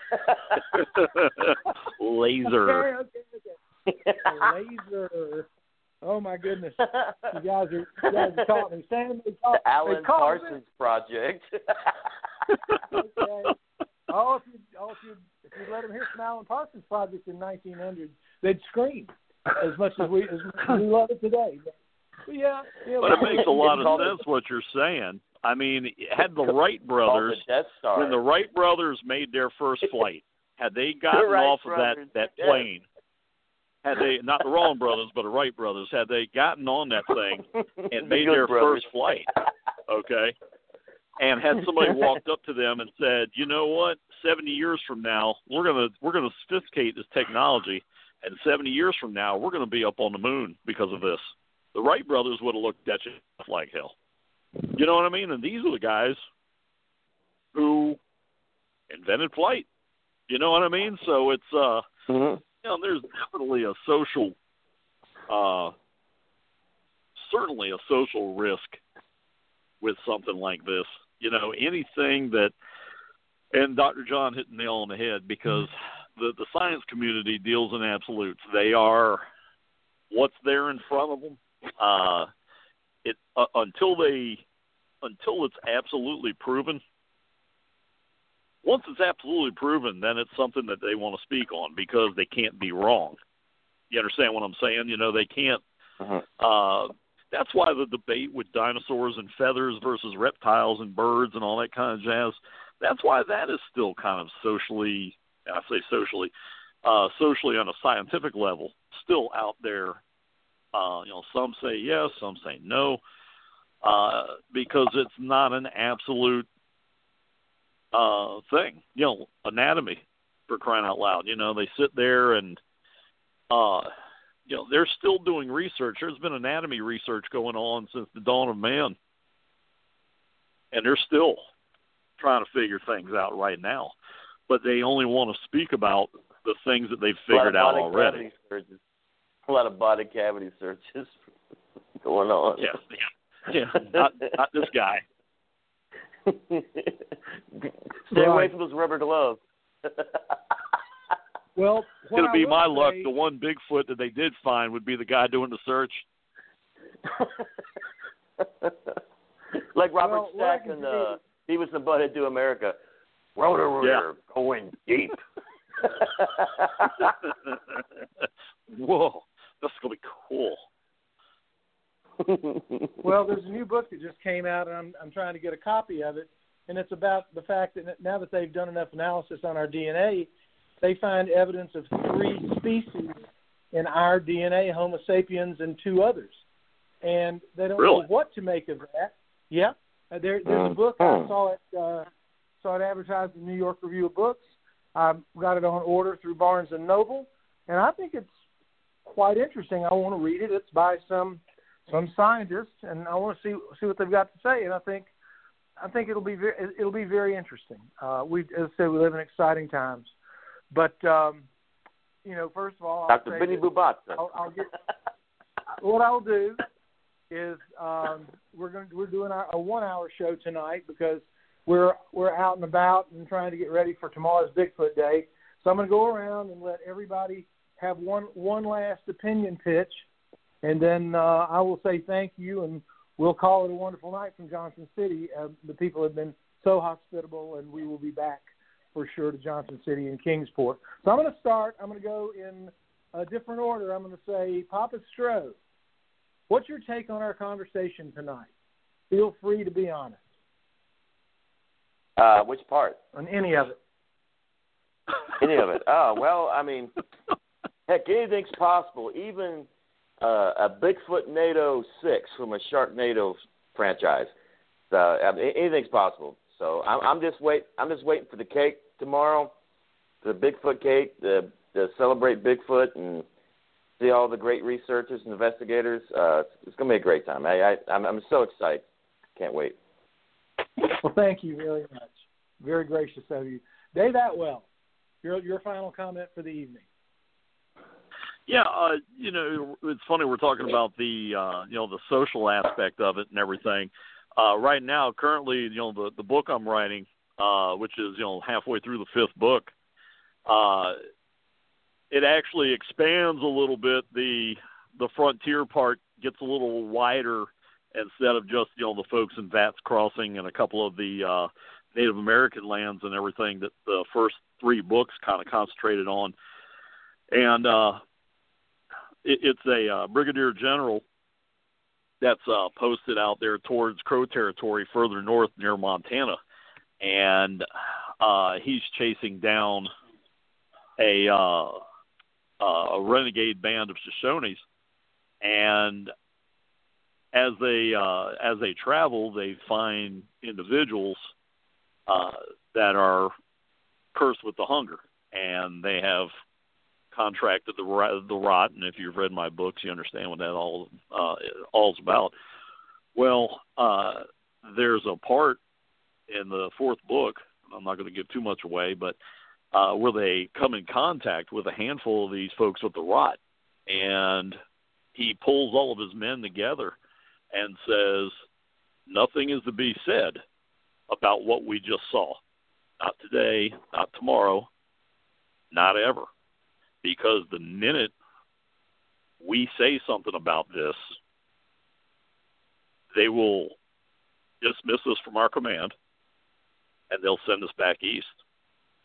Speaker 4: Laser.
Speaker 3: Okay, okay, okay. A laser. Oh my goodness! You guys are, you guys are caught me. Sam, they caught,
Speaker 2: the Alan
Speaker 3: they caught
Speaker 2: Parsons
Speaker 3: me.
Speaker 2: Project.
Speaker 3: Okay. Oh, if you, oh, if you, if you let them hear from Alan Parsons Project in nineteen hundred, they'd scream as much as we as much as we love it today. But, but yeah, yeah.
Speaker 4: But it makes a lot of sense what you're saying. I mean, had the Wright brothers,
Speaker 2: the Death Star.
Speaker 4: when the Wright brothers made their first flight, had they gotten
Speaker 2: Wright
Speaker 4: off
Speaker 2: brothers,
Speaker 4: of that, that
Speaker 2: yeah.
Speaker 4: plane, had they, not the Wrong brothers, but the Wright brothers, had they gotten on that thing and
Speaker 2: The
Speaker 4: made
Speaker 2: good
Speaker 4: their
Speaker 2: brothers.
Speaker 4: first flight, okay, and had somebody walked up to them and said, you know what, seventy years from now, we're gonna we're gonna sophisticate this technology, and seventy years from now, we're gonna be up on the moon because of this. The Wright brothers would have looked at you like hell. You know what I mean? And these are the guys who invented flight. You know what I mean? So it's uh,
Speaker 2: Mm-hmm.
Speaker 4: you know, there's definitely a social, uh, certainly a social risk with something like this. You know, anything that, and Doctor John hit the nail on the head because the the science community deals in absolutes. They are what's there in front of them. Uh, it uh, until they until it's absolutely proven, once it's absolutely proven, then it's something that they want to speak on because they can't be wrong. You understand what I'm saying? You know, they can't.
Speaker 2: Uh-huh.
Speaker 4: Uh, that's why the debate with dinosaurs and feathers versus reptiles and birds and all that kind of jazz, that's why that is still kind of socially, I say socially, uh, socially on a scientific level, still out there. Uh, you know, some say yes, some say no, uh, because it's not an absolute uh, thing. You know, anatomy, for crying out loud. You know, they sit there and, uh, you know, they're still doing research. There's been anatomy research going on since the dawn of man, and they're still trying to figure things out right now. But they only want to speak about the things that they've figured out already.
Speaker 2: A lot of body cavity searches going on.
Speaker 4: Yeah, yeah, yeah. Not, not this guy.
Speaker 2: Stay away from those rubber gloves.
Speaker 3: Well,
Speaker 4: it's going to be my
Speaker 3: say,
Speaker 4: luck. The one Bigfoot that they did find would be the guy doing the search.
Speaker 2: Like Robert
Speaker 3: well,
Speaker 2: Stack and uh, Beavis and Butthead Do America. Rotor
Speaker 4: yeah.
Speaker 2: going deep.
Speaker 4: Whoa, that's going to be cool.
Speaker 3: Well, there's a new book that just came out, and I'm, I'm trying to get a copy of it, and it's about the fact that now that they've done enough analysis on our D N A, they find evidence of three species in our D N A, Homo sapiens and two others. And they don't
Speaker 4: really?
Speaker 3: know what to make of that. Yeah. Uh, there, there's a book. I saw it uh, saw it advertised in the New York Review of Books. I got it on order through Barnes and Noble, and I think it's quite interesting. I want to read it. It's by some some scientists, and I want to see see what they've got to say. And I think I think it'll be very, it'll be very interesting. Uh, we, as I said, we live in exciting times. But, um, you know, first of all, I'll
Speaker 2: Doctor Benny Bubatsa.
Speaker 3: I'll, I'll get, what I'll do is um, we're going we're doing our, a one-hour show tonight because we're we're out and about and trying to get ready for tomorrow's Bigfoot Day. So I'm going to go around and let everybody have one one last opinion pitch, and then uh, I will say thank you, and we'll call it a wonderful night from Johnson City. Uh, the people have been so hospitable, and we will be back for sure to Johnson City and Kingsport. So I'm going to start. I'm going to go in a different order. I'm going to say, Papa Stroh, what's your take on our conversation tonight? Feel free to be honest.
Speaker 2: Uh, which part?
Speaker 3: On any of it.
Speaker 2: Any of it. Oh, well, I mean, heck, anything's possible. Even uh, a Bigfoot NATO six from a Sharknado franchise. So, I mean, anything's possible. So I'm, I'm just wait. I'm just waiting for the cake tomorrow, the Bigfoot cake, to, to celebrate Bigfoot and see all the great researchers and investigators. Uh, it's going to be a great time. I, I, I'm, I'm so excited. Can't wait.
Speaker 3: Well, thank you very much. Very gracious of you. Dave Atwell, your your final comment for the evening.
Speaker 4: Yeah, uh, you know, it's funny we're talking about the uh, you know the social aspect of it and everything. Uh, right now, currently, you know, the, the book I'm writing, uh, which is, you know, halfway through the fifth book, uh, it actually expands a little bit. The the frontier part gets a little wider instead of just, you know, the folks in Vats Crossing and a couple of the uh, Native American lands and everything that the first three books kind of concentrated on. And uh, it, it's a uh, brigadier general that's uh, posted out there towards Crow territory further north near Montana. And uh, he's chasing down a, uh, a renegade band of Shoshones. And as they uh, as they travel, they find individuals uh, that are cursed with the hunger. And they have contracted the the rot, and if you've read my books, you understand what that all uh, all's about. Well, uh, there's a part in the fourth book, I'm not going to give too much away, but uh, where they come in contact with a handful of these folks with the rot, and he pulls all of his men together and says, nothing is to be said about what we just saw. Not today, not tomorrow, not ever. Because the minute we say something about this, they will dismiss us from our command, and they'll send us back east.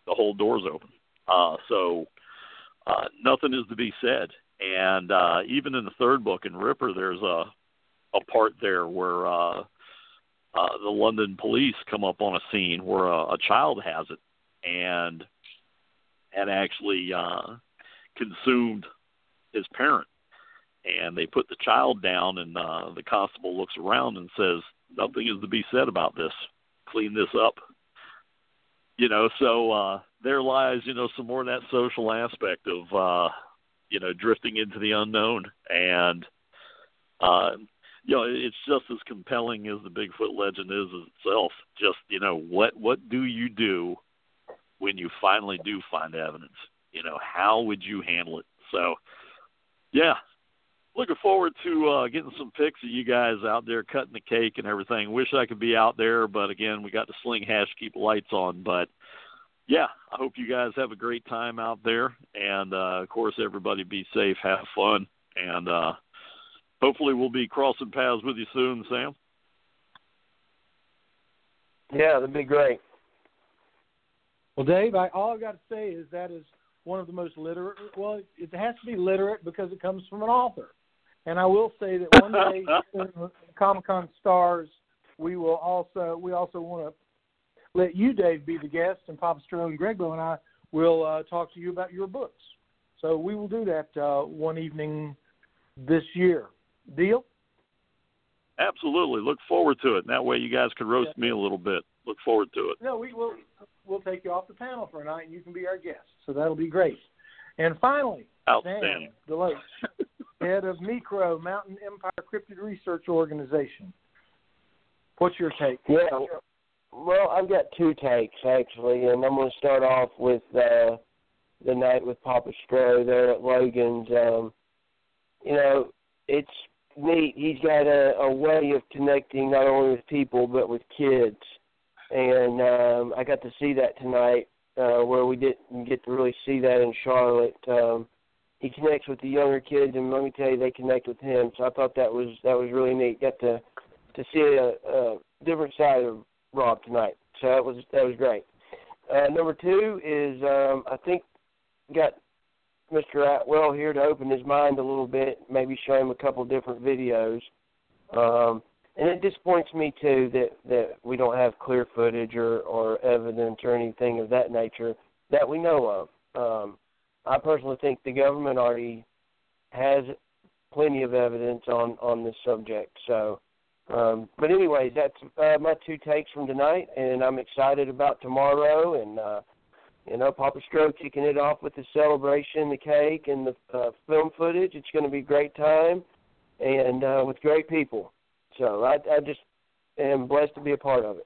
Speaker 4: the whole door's open. Uh, so uh, nothing is to be said. And uh, even in the third book in Ripper, there's a a part there where uh, uh, the London police come up on a scene where a, a child has it and had actually uh, consumed his parent. And they put the child down, and uh, the constable looks around and says, nothing is to be said about this. Clean this up. You know, so uh, there lies, you know, some more of that social aspect of, uh, you know, drifting into the unknown. And, uh, you know, it's just as compelling as the Bigfoot legend is itself. Just, you know, what what do you do when you finally do find evidence? You know, how would you handle it? So, yeah, looking forward to uh, getting some pics of you guys out there cutting the cake and everything. Wish I could be out there, but, again, we got the sling hash to keep the lights on. But, yeah, I hope you guys have a great time out there. And, uh, of course, everybody be safe, have fun, and uh, hopefully we'll be crossing paths with you soon, Sam.
Speaker 5: Yeah, that'd be great.
Speaker 3: Well, Dave, I, all I've got to say is that is one of the most literate. Well, it has to be literate because it comes from an author. And I will say that one day, in Comic-Con Stars, we will also we also want to let you, Dave, be the guest, and Papa Stro and Gregbo and I will uh, talk to you about your books. So we will do that uh, one evening this year. Deal?
Speaker 4: Absolutely. Look forward to it. And that way you guys can roast yeah. me a little bit. Look forward to it.
Speaker 3: No, we will. We'll take you off the panel for a night, and you can be our guest. So that'll be great. And finally, Sam Deloach, head of MECRO, Mountain Empire Cryptid Research Organization. What's your take?
Speaker 5: Yeah, well, I've got two takes, actually, and I'm going to start off with uh, the night with Papa Stro there at Logan's. Um, you know, it's neat. He's got a, a way of connecting not only with people but with kids. And um, I got to see that tonight uh, where we didn't get to really see that in Charlotte. Um, he connects with the younger kids, and let me tell you, they connect with him. So I thought that was that was really neat. Got to to see a, a different side of Rob tonight. So that was that was great. Uh, number two is um, I think got Mister Atwell here to open his mind a little bit, maybe show him a couple of different videos. Um, and it disappoints me, too, that, that we don't have clear footage or, or evidence or anything of that nature that we know of. Um, I personally think the government already has plenty of evidence on, on this subject. So, um, but anyways, that's uh, my two takes from tonight, and I'm excited about tomorrow. And, uh, you know, Papa Stro kicking it off with the celebration, the cake, and the uh, film footage. It's going to be a great time and uh, with great people. So I, I just am blessed to be a part of it.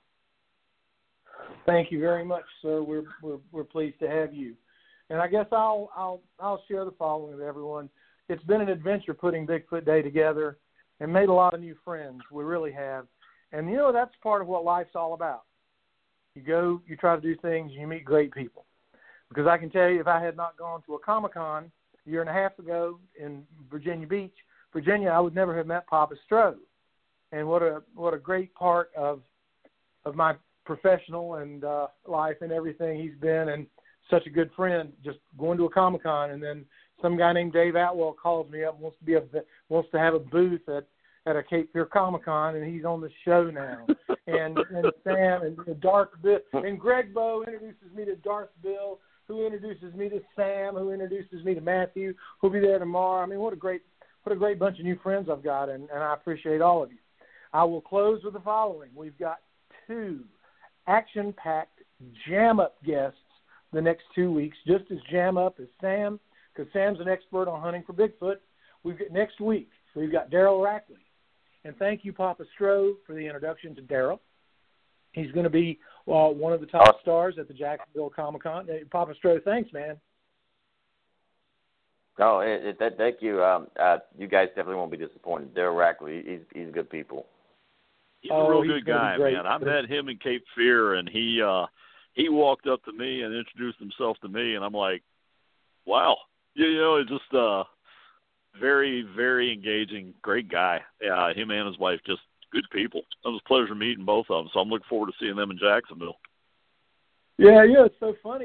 Speaker 3: Thank you very much, sir. We're we're we're pleased to have you. And I guess I'll I'll I'll share the following with everyone. It's been an adventure putting Bigfoot Day together, and made a lot of new friends. We really have. And you know, that's part of what life's all about. You go, you try to do things, you meet great people. Because I can tell you, if I had not gone to a Comic-Con a year and a half ago in Virginia Beach, Virginia, I would never have met Papa Stro. And what a what a great part of of my professional and uh, life and everything he's been, and such a good friend. Just going to a Comic-Con, and then some guy named Dave Atwell calls me up, and wants to be a wants to have a booth at, at a Cape Fear Comic-Con, and he's on the show now. and and Sam and Darth Bill and Greg Bow introduces me to Darth Bill, who introduces me to Sam, who introduces me to Matthew, who'll be there tomorrow. I mean, what a great what a great bunch of new friends I've got, and, and I appreciate all of you. I will close with the following. We've got two action-packed jam-up guests the next two weeks, just as jam-up as Sam, because Sam's an expert on hunting for Bigfoot. We've got next week, we've got Daryl Rackley. And thank you, Papa Stro, for the introduction to Daryl. He's going to be uh, one of the top stars at the Jacksonville Comic-Con. Hey, Papa Stro, thanks, man.
Speaker 2: Oh, it, it, thank you. Um, uh, you guys definitely won't be disappointed. Daryl Rackley, he's he's good people.
Speaker 4: He's
Speaker 3: oh,
Speaker 4: a real
Speaker 3: he's
Speaker 4: good guy, man. I met him in Cape Fear, and he uh, he walked up to me and introduced himself to me, and I'm like, wow. You, you know, it's just uh, very, very engaging, great guy. Yeah, him and his wife, just good people. It was a pleasure meeting both of them, so I'm looking forward to seeing them in Jacksonville.
Speaker 3: Yeah, yeah, it's so funny. He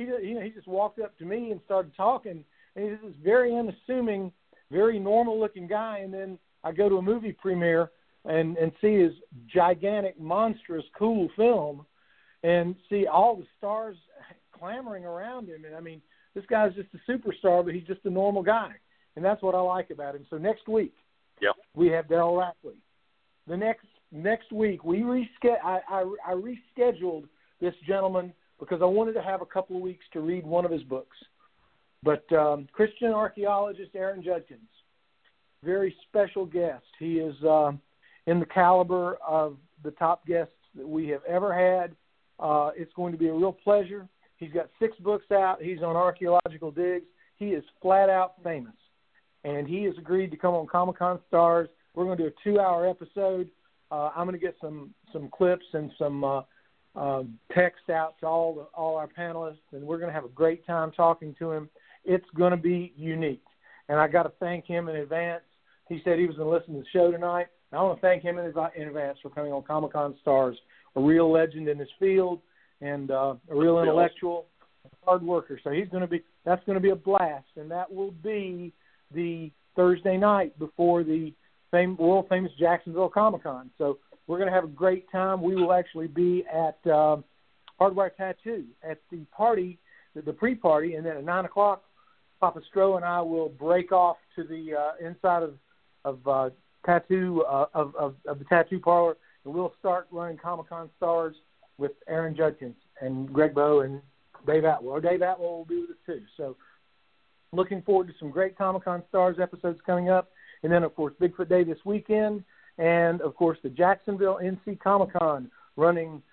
Speaker 3: he you know he just walked up to me and started talking, and he's this very unassuming, very normal-looking guy. And then I go to a movie premiere and and see his gigantic, monstrous, cool film, and see all the stars clamoring around him. And I mean, this guy's just a superstar, but he's just a normal guy, and that's what I like about him. So next week,
Speaker 4: yep.
Speaker 3: we have Darryl Rackley. The next next week, we reschedule. I, I, I rescheduled this gentleman because I wanted to have a couple of weeks to read one of his books. But um, Christian archaeologist Aaron Judkins, very special guest. He is uh, in the caliber of the top guests that we have ever had. Uh, it's going to be a real pleasure. He's got six books out. He's on Archaeological Digs. He is flat out famous. And he has agreed to come on Comic-Con Stars. We're going to do a two-hour episode. Uh, I'm going to get some, some clips and some uh, um, text out to all the, all our panelists, and we're going to have a great time talking to him. It's going to be unique. And I got to thank him in advance. He said he was going to listen to the show tonight. And I want to thank him in, in advance for coming on Comic-Con Stars, a real legend in his field and uh, a real intellectual, hard worker. So he's going to be that's going to be a blast, and that will be the Thursday night before the fam- world famous Jacksonville Comic-Con. So we're going to have a great time. We will actually be at uh, Hardwire Tattoo at the party, the, the pre-party, and then at nine o'clock, Papa Stro and I will break off to the uh, inside of of uh, tattoo uh, of, of of the tattoo parlor, and we'll start running Comic-Con Stars with Aaron Judkins and Greg Bowe and Dave Atwell. Or Dave Atwell will be with us too. So looking forward to some great Comic-Con Stars episodes coming up. And then, of course, Bigfoot Day this weekend. And, of course, the Jacksonville N C Comic-Con running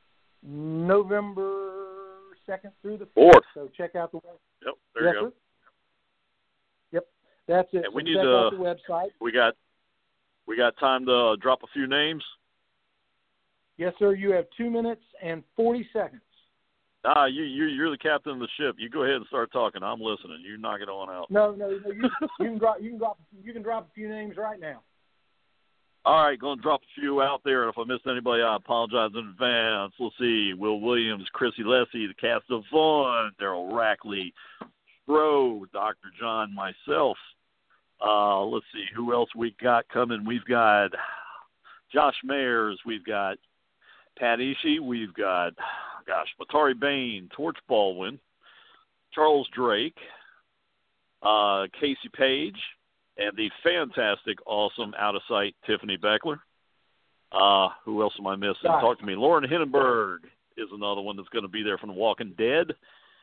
Speaker 3: November second through the fourth. So check out the website.
Speaker 4: Yep, there yes, you go.
Speaker 3: Sir? Yep, that's it.
Speaker 4: And we
Speaker 3: so
Speaker 4: need
Speaker 3: check
Speaker 4: to,
Speaker 3: out the website.
Speaker 4: We got, we got time to drop a few names.
Speaker 3: Yes, sir. You have two minutes and forty seconds.
Speaker 4: Ah, you, you, you're the captain of the ship. You go ahead and start talking. I'm listening. You knock it on out.
Speaker 3: No, no, no. You, you can drop. You can drop. You can drop a few names right now.
Speaker 4: All right, going to drop a few out there. If I missed anybody, I apologize in advance. Let's see: Will Williams, Chrissy Lessie, the cast of Vaughn, Darryl Rackley, Bro, Doctor John, myself. Uh, let's see who else we got coming. We've got Josh Mayers. We've got Pat Ishii. We've got, gosh, Matari Bain, Torch Baldwin, Charles Drake, uh, Casey Page, and the fantastic, awesome, out-of-sight Tiffany Beckler. Uh, who else am I missing? Gosh. Talk to me. Lauren Hindenburg is another one that's going to be there from The Walking Dead.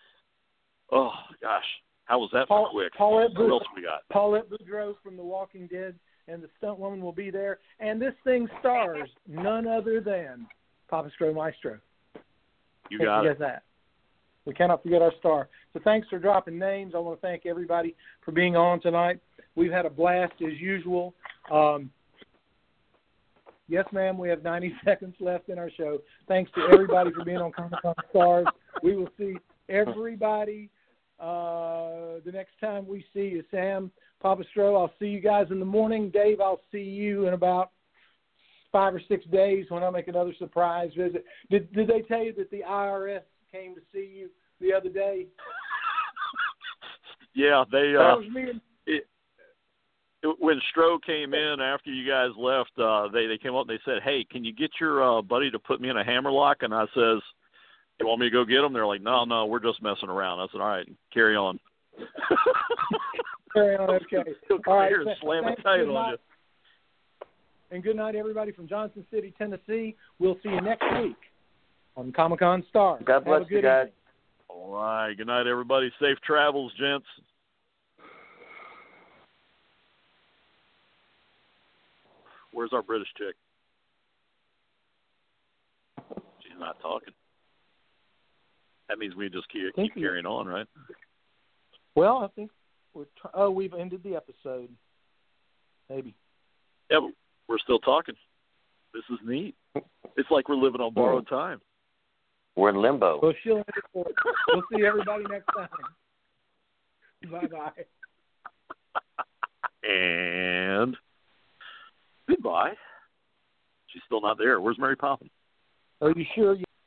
Speaker 4: Oh, gosh. How was that
Speaker 3: Paul,
Speaker 4: for quick?
Speaker 3: Paulette
Speaker 4: what else we got?
Speaker 3: Paulette Boudreaux from The Walking Dead, and the stunt woman will be there. And this thing stars none other than Papa Stro Maestro.
Speaker 4: You
Speaker 3: Can't
Speaker 4: got
Speaker 3: forget
Speaker 4: it.
Speaker 3: that. We cannot forget our star. So thanks for dropping names. I want to thank everybody for being on tonight. We've had a blast as usual. Um, yes, ma'am, we have ninety seconds left in our show. Thanks to everybody for being on Comic-Con Stars. We will see everybody uh, the next time we see you. Sam, Papa Stro, I'll see you guys in the morning. Dave, I'll see you in about five or six days when I make another surprise visit. Did did they tell you that the I R S came to see you the other day?
Speaker 4: Yeah, they. Uh,
Speaker 3: that was me and-
Speaker 4: it, it, when Stro came in after you guys left, uh, they they came up and they said, "Hey, can you get your uh, buddy to put me in a hammerlock?" And I says, "You want me to go get him?" They're like, "No, no, we're just messing around." I said, "All right, carry on."
Speaker 3: Carry on, okay.
Speaker 4: He'll
Speaker 3: All right,
Speaker 4: and slam a title on you.
Speaker 3: And good night, everybody from Johnson City, Tennessee. We'll see you next week on Comic-Con Stars.
Speaker 2: God bless you guys.
Speaker 3: Evening.
Speaker 4: All right. Good night, everybody. Safe travels, gents. Where's our British chick? She's not talking. That means we just keep, keep carrying on, right?
Speaker 3: Well, I think we're t- oh, we've ended the episode. Maybe.
Speaker 4: Yeah, but we're still talking. This is neat. It's like we're living on borrowed time.
Speaker 2: We're in limbo.
Speaker 3: Well, she'll end it for us. We'll see everybody next time. Bye-bye.
Speaker 4: And goodbye. She's still not there. Where's Mary Poppins?
Speaker 3: Are you sure? You